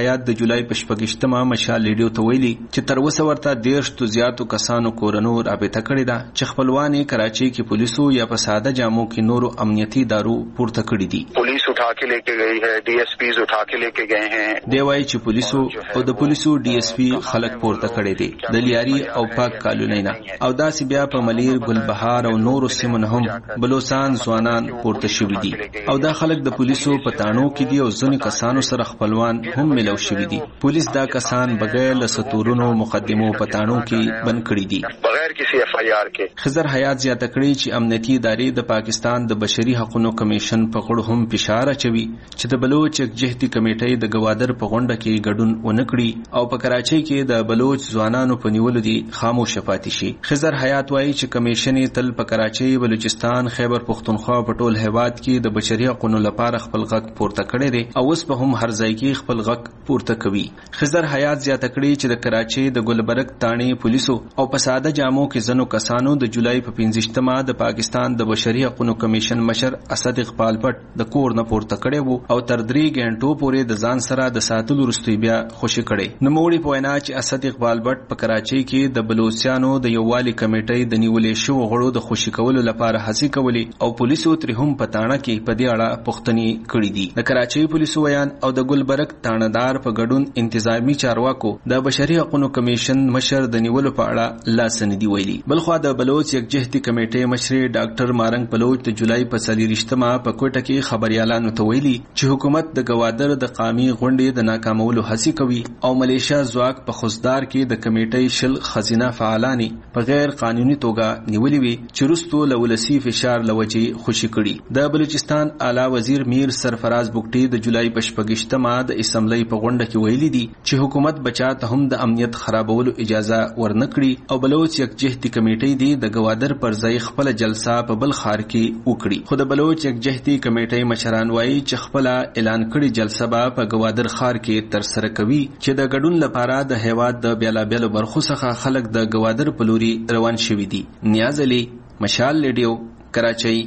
جولای په شپږشتمه مشال ریډیو ته ویلي چې تر اوسه ورته دیرش تو زیاتو کسانو کورونو رابطه کړې ده چې خپلوان یې کراچۍ کې پولیسو یا په ساده جامو کې نورو امنیتي دارو پورته کړي دي. पुलिस उठा के लेके गई है, डीएसपीज उठा के लेके गए हैं. دی وايي چې پولیسو او د پولیسو ډي اس پی خلک پورته کړي دي د لیاري او پاک کالونینا او داسې بیا په ملیر ګلبهار او نورو سیمو نه هم بلوچستان ځوانان پورته شوي دي او دا خلک د پولیسو په تانو کې دي او ځینې کسانو سره خپلوان هم ملو شوي دي. پولیس دا کسان بغیر له ستورونو مقدمو په تانو کې بند کړي دي بغیر کسی ایف آئی آر کې. خضر حیات زیاته کړي چې امنیتي ادارې د پاکستان د بشري حقوقو کمیشن په غړو هم فشار اچوي چې د بلوچ جهتي کمیټې د گوادر په غونډه کې ګډون ونکړي او په کراچۍ کې د بلوچ ځوانانو په نیولو دي خاموش پاتې شي. خضر حیات وایي چې کمیشن تل په کراچۍ، بلوچستان، خیبر پختونخوا په ټول هیواد کې د بشري حقوقو لپاره خپل غږ پورته کړی دی او اوس په هم هر ځای کې خپل غږ پورته کوي. خضر حیات زیاته کړي چې د کراچۍ د ګلبرګ تاڼې پولیسو او په ساده جامو کې ځنو کسانو د جولای په پنځشتمه د پاکستان د بشري حقوقو کمیشن مشر اسد اقبال پټ د کور نه پورته کړی وو او تر درې غنټو پورې د ځان سره د ساتلو وروسته بیا خوشی کړي. نوموړي په وینا چې اسد اقبال پټ په کراچۍ کې د بلوچستانو د یووالي کمیټې د نیولې شو غړو د خوشی کولو لپاره هڅې کولې او پولیسو تر هم پټانه کې په دې اړه پوښتنې کړې دي. د کراچۍ پولیسو ویان او د ګلبرګ تانهدار په ګډون انتظامی چارواکو د بشري حقوقو کمیشن مشر د نیولو په اړه لاس نه دی ویلي. بلخو د بلوچ یکجهتي کمیټې مشر ډاکټر مارنګ بلوچ د جولای په څلوېښتمه په کوټه کې خبريالانو ته ویلي چې حکومت د گوادر د قامي غونډې د ناکامولو هڅې کوي او ملیشیا ځواک په خوزدار کې د کمیټې شل خزینه فعالانی په غیر قانوني توګه نیولې وي چې وروسته له ولسی فشار لوجې خوشی کړي. د بلوچستان اعلی وزیر میر سرفراز بوګټي د جولای په شپږشتمه د اسمبلی په غونډه کې ویلي دي چې حکومت بچا ته هم د امنیت خرابولو اجازه ورنکړي او بلوچ یکجهتي کمیټې دی د گوادر پر ځای خپل جلسه په بل ښار کې وکړي. خو د بلوچ یکجهتي کمیټې مشران وایي چې خپل اعلان کړي جلسه به په گوادر ښار کې تر سره کوي چې د ګډون لپاره د هیواد د بیلابیلو برخو څخه خلک د گوادر په لوري روان شوي دي. نیاز علي، مشال ریډیو، کراچۍ.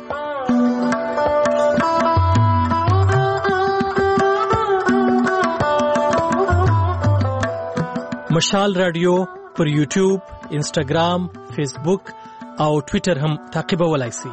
مشال رادیو پر یوټیوب، انسټاګرام، فیسبوک او ټویټر هم تعقیبولای شئ.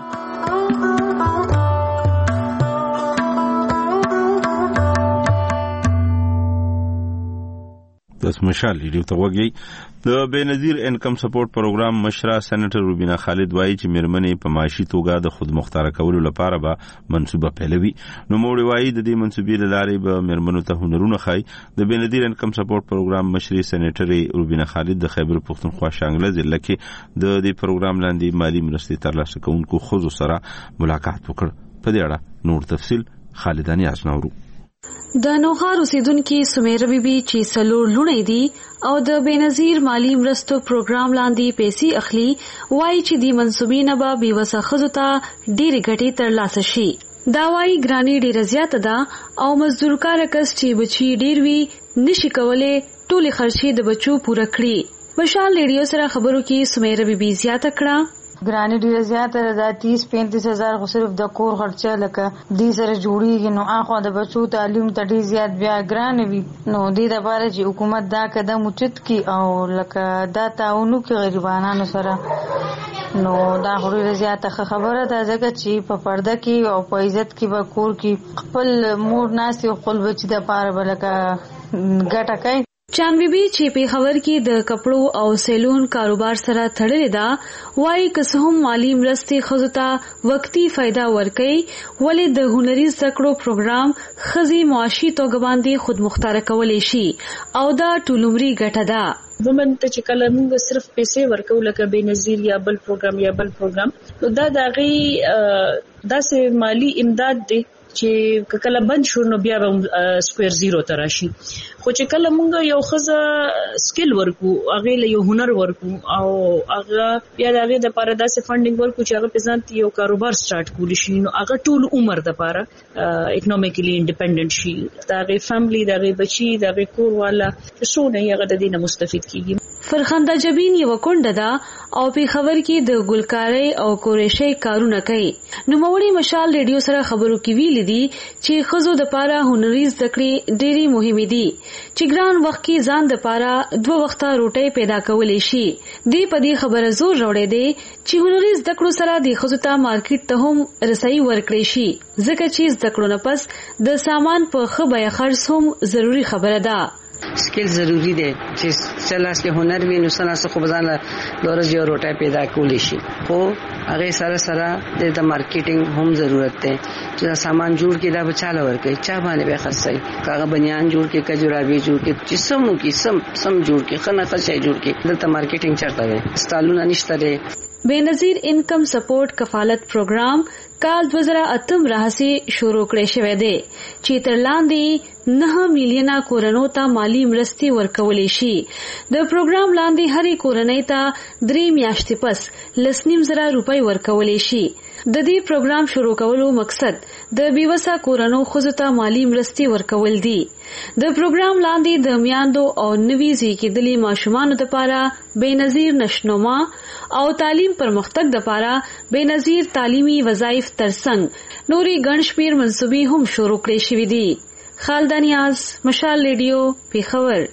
د مشال ریډیو ته وګورئ. د بېنظیر انکم سپورټ پروګرام مشره سېنیټر روبینا خالد وایي چې میرمنې په معاشي توګه د خود مختار کولو لپاره به منصوبه پیلوي. نو موږ وایي د دې منصوبې لارې به میرمنو ته هنرونه خای. د بېنظیر انکم سپورټ پروګرام مشره سېنیټر روبینا خالد د خیبر پختونخوا شانګله ضلع کې د دې پروګرام لاندې مالی مرستې ترلاسه کوونکو ښځو سره ملاقات وکړ. په دې اړه نور تفصیل خالدانی اسناورو. د نوخار اوسیدونکو سمیره بیبي چې سلور لونې دي او د بېنظیر مالی مرستو پروګرام لاندې پیسې اخلي وایي چې د منسوبې نه به بېوسه ښځو ته ډېرې ګټې ترلاسه شي. دا وایي ګراني ډېره زیاته ده او مزدور کار کس چې بچي ډېر وي نشي کولی ټولې خرچې د بچو پوره کړي. مشال ریډیو سره خبرو کې سمیره بیبي زیاته کړه ګرانی ډیره زیاته ده تیس پینتیس هزار خو صرف د کور خرچه لکه دې سره جوړیږي نو اخو د بچو تعلیم ته ډیر زیات بیا ګران وي نو دې د لپاره چې حکومت دا قدم اوچت کی او لکه دا تعاونو کې غریبانو سره نو دا ډیره زیاته خبره ده ځکه چې په پرده کې او په عزت کې به کور کې خپل مور ناس او خپل بچی د لپاره بلکه ګټه کوي. چان بیبي چې په خبر کې د کپړو او سیلون کاروبار سره تړلې ده وايي که څه هم مالی مرستې ښځو ته وقتی فائدہ ورکوي ولې د هنري زده کړو پروګرام ښځې معاشي توګه باندې خود مختار کولی شي او دا ټولومري ګټه ده. ومن ته چې کله موږ صرف پیسې ورکو لکه بېنظیر یا بل پروګرام یا بل پروګرام نو دا د هغې داسې مالی امداد دی چې کله بند شو نو بیا به سکوير زیرو ته راشي. خو چې کله مونږ یو ښځه سکل ورکو هغه له یو هنر ورکو او هغه بیا د هغه د لپاره داسې فنډینګ ورکو چې هغه په ځان یو کاروبار سٹارټ کولی شي نو هغه ټول عمر د لپاره اکونومیکلی انډیپندنٹ شي. دا هغه فیملی دا هغه بچي دا هغه کور والا څو نه هغه د دې نه مستفید کیږي. فرخنده جبین یو کونډه ده او په خبر کې د ګلکاري او کورشي کارونه کوي. نو موري مشال ریډیو سره خبرو کې ویل دي چې خزو د پاره هنري زدکړې ډېری مهمه دي چې ګران وخت کې ځان د پاره دوه وخته روټي پیدا کولې شي. دې په دې خبره زور راوړې دي چې هنري زدکړو سره د خزو ته مارکیټ ته هم رسایي ورکړي شي ځکه چې زدکړو نه پس د سامان په خبره خرڅ هم ضروری خبره ده. سکل ضروری دی چې سلاس کې هنر وي نو سلاس خو بزان لورز یو روټه پیدا کولی شي خو هغه سره سره د مارکیټینګ هم ضرورت دی چې سامان جوړ کې دا بچاله ورکړي چا باندې به خرڅي کاغه بنیان جوړ کې کجورابي جوړ کې چې سمو کې سم سم جوړ کې خنه خشای جوړ کې دلته مارکیټینګ چرته وي ستالونه نشته دی. بېنظیر انکم سپورټ کفالت پروګرام کال دو هزار اتم راهسي شروع کړی شوی دی چې تر لاندې نه میلیونه کورنو ته مالی مرستې ورکولې شي. د پروګرام لاندې هرې کورنۍ ته درې میاشتې پس لس نیم زره روپۍ ورکولې شي. د دې پروګرام شروع کولو مقصد د بیوسا کورنو ښځو ته مالی مرستې ورکول دي. د پروګرام لاندې د میاندو او نوي زیږیدلي ماشومانو لپاره بېنظیر نشنما او تعلیم پرمختګ لپاره بېنظیر تعلیمي وظایف ترڅنګ نوري ګڼ شمېر منصوبې هم شروع کړې شوې دي. خالده نیاز، مشال ریډیو، پیښور.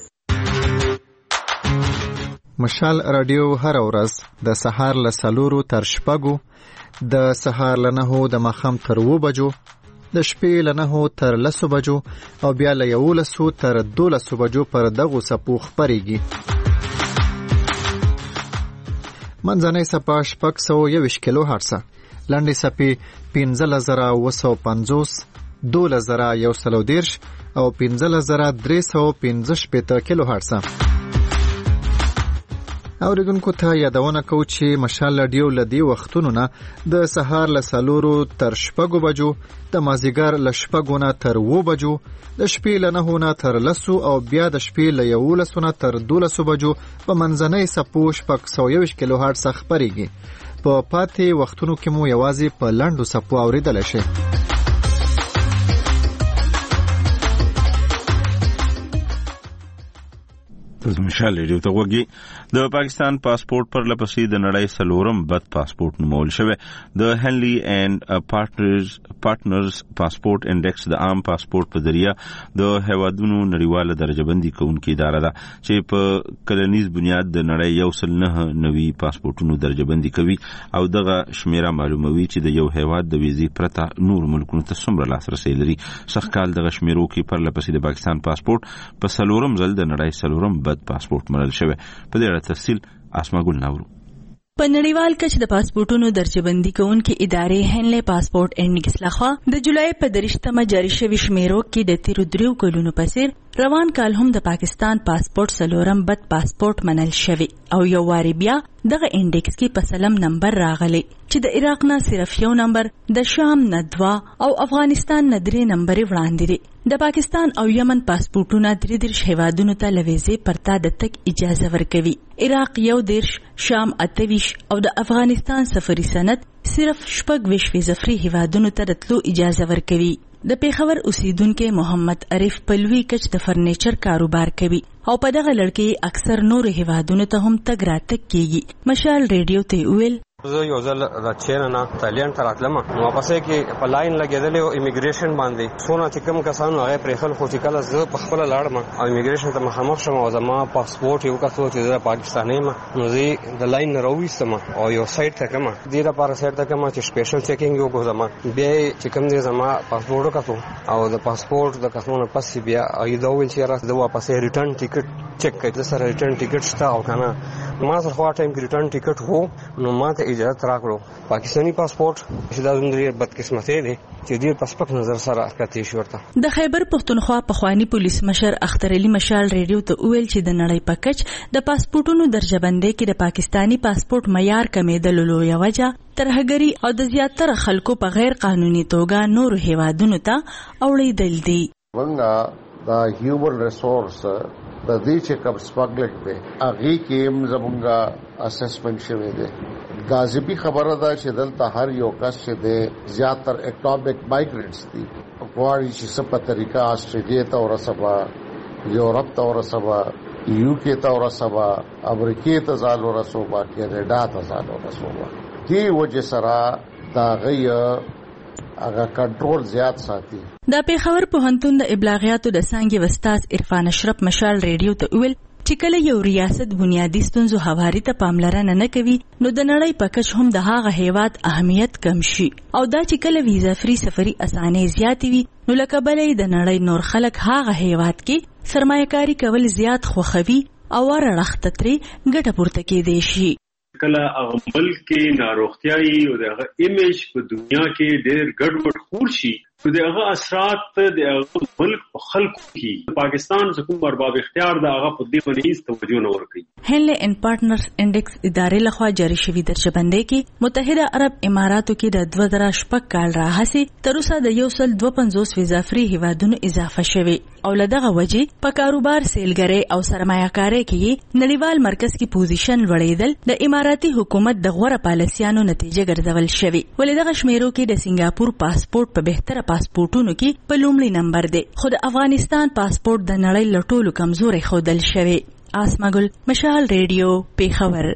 مشال رادیو هر ورځ د سهار له څلورو تر شپږو، د سهار له نهو د ماښام تر اووه بجو، د شپې له نهو تر لسو بجو او بیا له یولسو تر دولسو بجو پر دغو څپو خپرېږي. منځنۍ څپه شپږ سوه یوویشت کیلو هرڅه، لنډې څپې پنځلس زره اووه سوه پنځوس، دولس زره یو سل او دېرش او پنځلس زره درې سوه پنځه شپېته کیلو هرڅه. اوریدونکو ته یادونه کوو چې مشال رادیو له دې وختونو نه د سهار له څلورو تر شپږو بجو، د مازدیګر له شپږو نه تر اووه بجو، د شپې له نهو نه تر لسو او بیا د شپې له یولسو نه تر دولسو بجو په منځنۍ څپو شپږ سوه یوویشت کیلو هرڅه خپرېږي. په پاتې وختونو کې مو یوازې په لنډو څپو اورېدلی شي. مشال ریډیو ته وګورئ. د پاکستان پاسپورت پر لپسې د نړۍ څلورم بد پاسپورت نومول شوی. د هنلي اینڈ پارټنرز پارټنرز پاسپورت انډیکس د عام پاسپورت په ذریعہ د هیوادونو نړیواله درجه بندي کوونکې اداره ده چې په کلنیز بنیاد د نړۍ یو سل نه نوي پاسپورتونو درجه بندي کوي او دغه شمیره معلوموي چې د یو هیواد د ویزې پرته نور ملکونو ته څومره لاسرسی لري. سږ کال دغه شمیرو کې پر لپسې د پاکستان پاسپورت په څلورم ځل د نړۍ څلورم بد پاسپورت منل شوی. په دې اړه تفصیل اسما ګل ناورو. په نړیوال کچ د پاسپورتونو درجه بندي کوونکې ادارې هنلي پاسپورت انډیکس لخوا د جولای په دریشتمه جاری شوی شمیرو کې د تیرو دریو کلونو پسیر روان کال هم د پاکستان پاسپورت څلورم بد پاسپورت منل شوی او یو واری بیا دغه انډیکس کې په سلم نمبر راغلی چې د عراق نه صرف یو نمبر، د شام نه دوه او افغانستان نه درې نمبرې وړاندې دي. د پاکستان او یمن پاسپورتونه درې دېرش هیوادونو ته له ویزې پرته د تګ اجازه ورکوي. عراق یو دېرش، شام اته ویشت او د افغانستان سفري سند صرف شپږ ویشت ویزه فري هیوادونو ته د تلو اجازه ورکوي. د پیښور اوسیدونکو محمد عارف پلوي کچ د فرنیچر کاروبار کوي او په دغه لړ اکثر نور هیوادونو ته هم تګ راتګ کیږي. مشال ریډیو ته ویل زه یو ځل د چین نه تایلند ته راتلم نو واپسې کې په لاین لګېدل او ایمیګریشن باندې څونه چې کوم کسانو هغه پرېخل خو چې کله زه په خپل لاړم او ایمیګریشن ته مخامخ شوم او زما پاسپورت یو کسو چې زه پاکستاني یم نو زه د لاین نه راوېستم او یو سایت ته کوم دې لپاره سایت ته کوم چې سپیشل چیکینګ یو کوم بیا چې کوم دې زما پاسپورت کتو او د پاسپورت د کسونو پسې بیا ایدا ویل چې راځه د واپسې ریټرن ټیکټ چیک کړئ د سره ریټرن ټیکټ شته او کنه ما سره خو ټایم کې ریټرن ټیکټ وو نو ما ته اجازه راکړو پاکستانی پاسپورت چې دا زموږ بدقسمتي دي چې دې پاسپورت نظر سره کته شي ورته. د خیبر پښتونخوا پخوانی پولیس مشر اختر علي مشال ریډیو ته ویل چې د نړۍ په کچ د پاسپورتونو درجه بندۍ کې د پاکستانی پاسپورت معیار کمیدل لویه وجه ترهګری او د زیاتره خلکو په غیر قانوني توګه نور هیوادونو ته اوړېدل دي. ونګه دا هیومن ریسورس د دې چې کوم سپاګلک دی هغه کې زمونږه اسسمنت شوی دی. غازبی خبره ده چې دلته هر یو کس چې دی زیاتر اکونومیک مایګرنټس دي غواړي چې په طریقه استرالیا ته ورسبا، یورپ ته ورسبا، یو کې ته ورسوه امریکې ته ځان ورسوه کینیډا ته ځان ورسوه دې وجه سره دا غي هغه کنټرول زیات ساتي. د پیښور پوهنتون د ابلاغیاتو د څانګې استاد عرفان اشرف مشال ریډیو ته ویل چې کله یو ریاست بنیادی ستونزو هواري ته پاملرنه نه کوي نو د نړۍ په کچ هم د هغه هیواد اهمیت کم شي او دا چې کله ویزا فری سفري اسانه زیاتې وي نو لکه بلې د نړۍ نور خلک هغه هیواد کې سرمایه‌کاري کول زیات خوخوي او ورړخت ترې ګټه پورته کېدی شي. کله هغه ملک کې ناروغتیاي او د ایمیج په دنیا کې ډېر ګډوډ خور شي نو د هغه اثرات د هغه ملک په خلکو کې پاکستان حکومت ارباب اختیار د هغه په دې باندې توجه نه ورکوي. هنلي ان پارټنرز انډیکس ادارې لخوا جاری شوی درجهبندۍ کې متحده عرب اماراتو کې د دوه زره شپږ کال راهیسې تر اوسه د یو سل دوه پنځوس ویزا فری هیوادونو اضافه شوی او له دغه وجې په کاروبار سیلګرۍ او سرمایه‌کارۍ کې نړیوال مرکز کې پوزیشن لوړېدل د اماراتي حکومت د غوره پالیسیانو نتیجه ګرځول شوی. ولې دغه شمیرو کې د سنگاپور پاسپورت په بهتره پاسپورتونو کې په لومړي نمبر دی خو د افغانستان پاسپورت د نړۍ له ټولو کمزوري ښودل شوی. آسما ګل مشال ریډیو پیښور.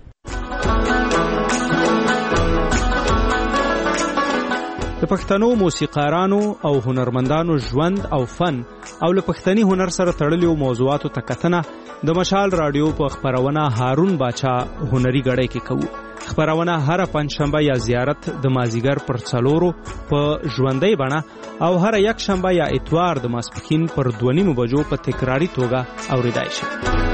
د پښتنو موسیقارانو او هنرمندانو ژوند او فن او له پښتني هنر سره تړلو موضوعاتو ته کتنه د مشال رادیو په خبرونه هارون باچا هنري غړې کې کوو. خبرونه هر پنځشنبه یا زیارت د مازیګر پر څلورو په ژوندۍ بڼه او هر یک شنبه یا اتوار د ماسپښین پر دوه نیمو بجو په تکراری توګه اوریدای شي.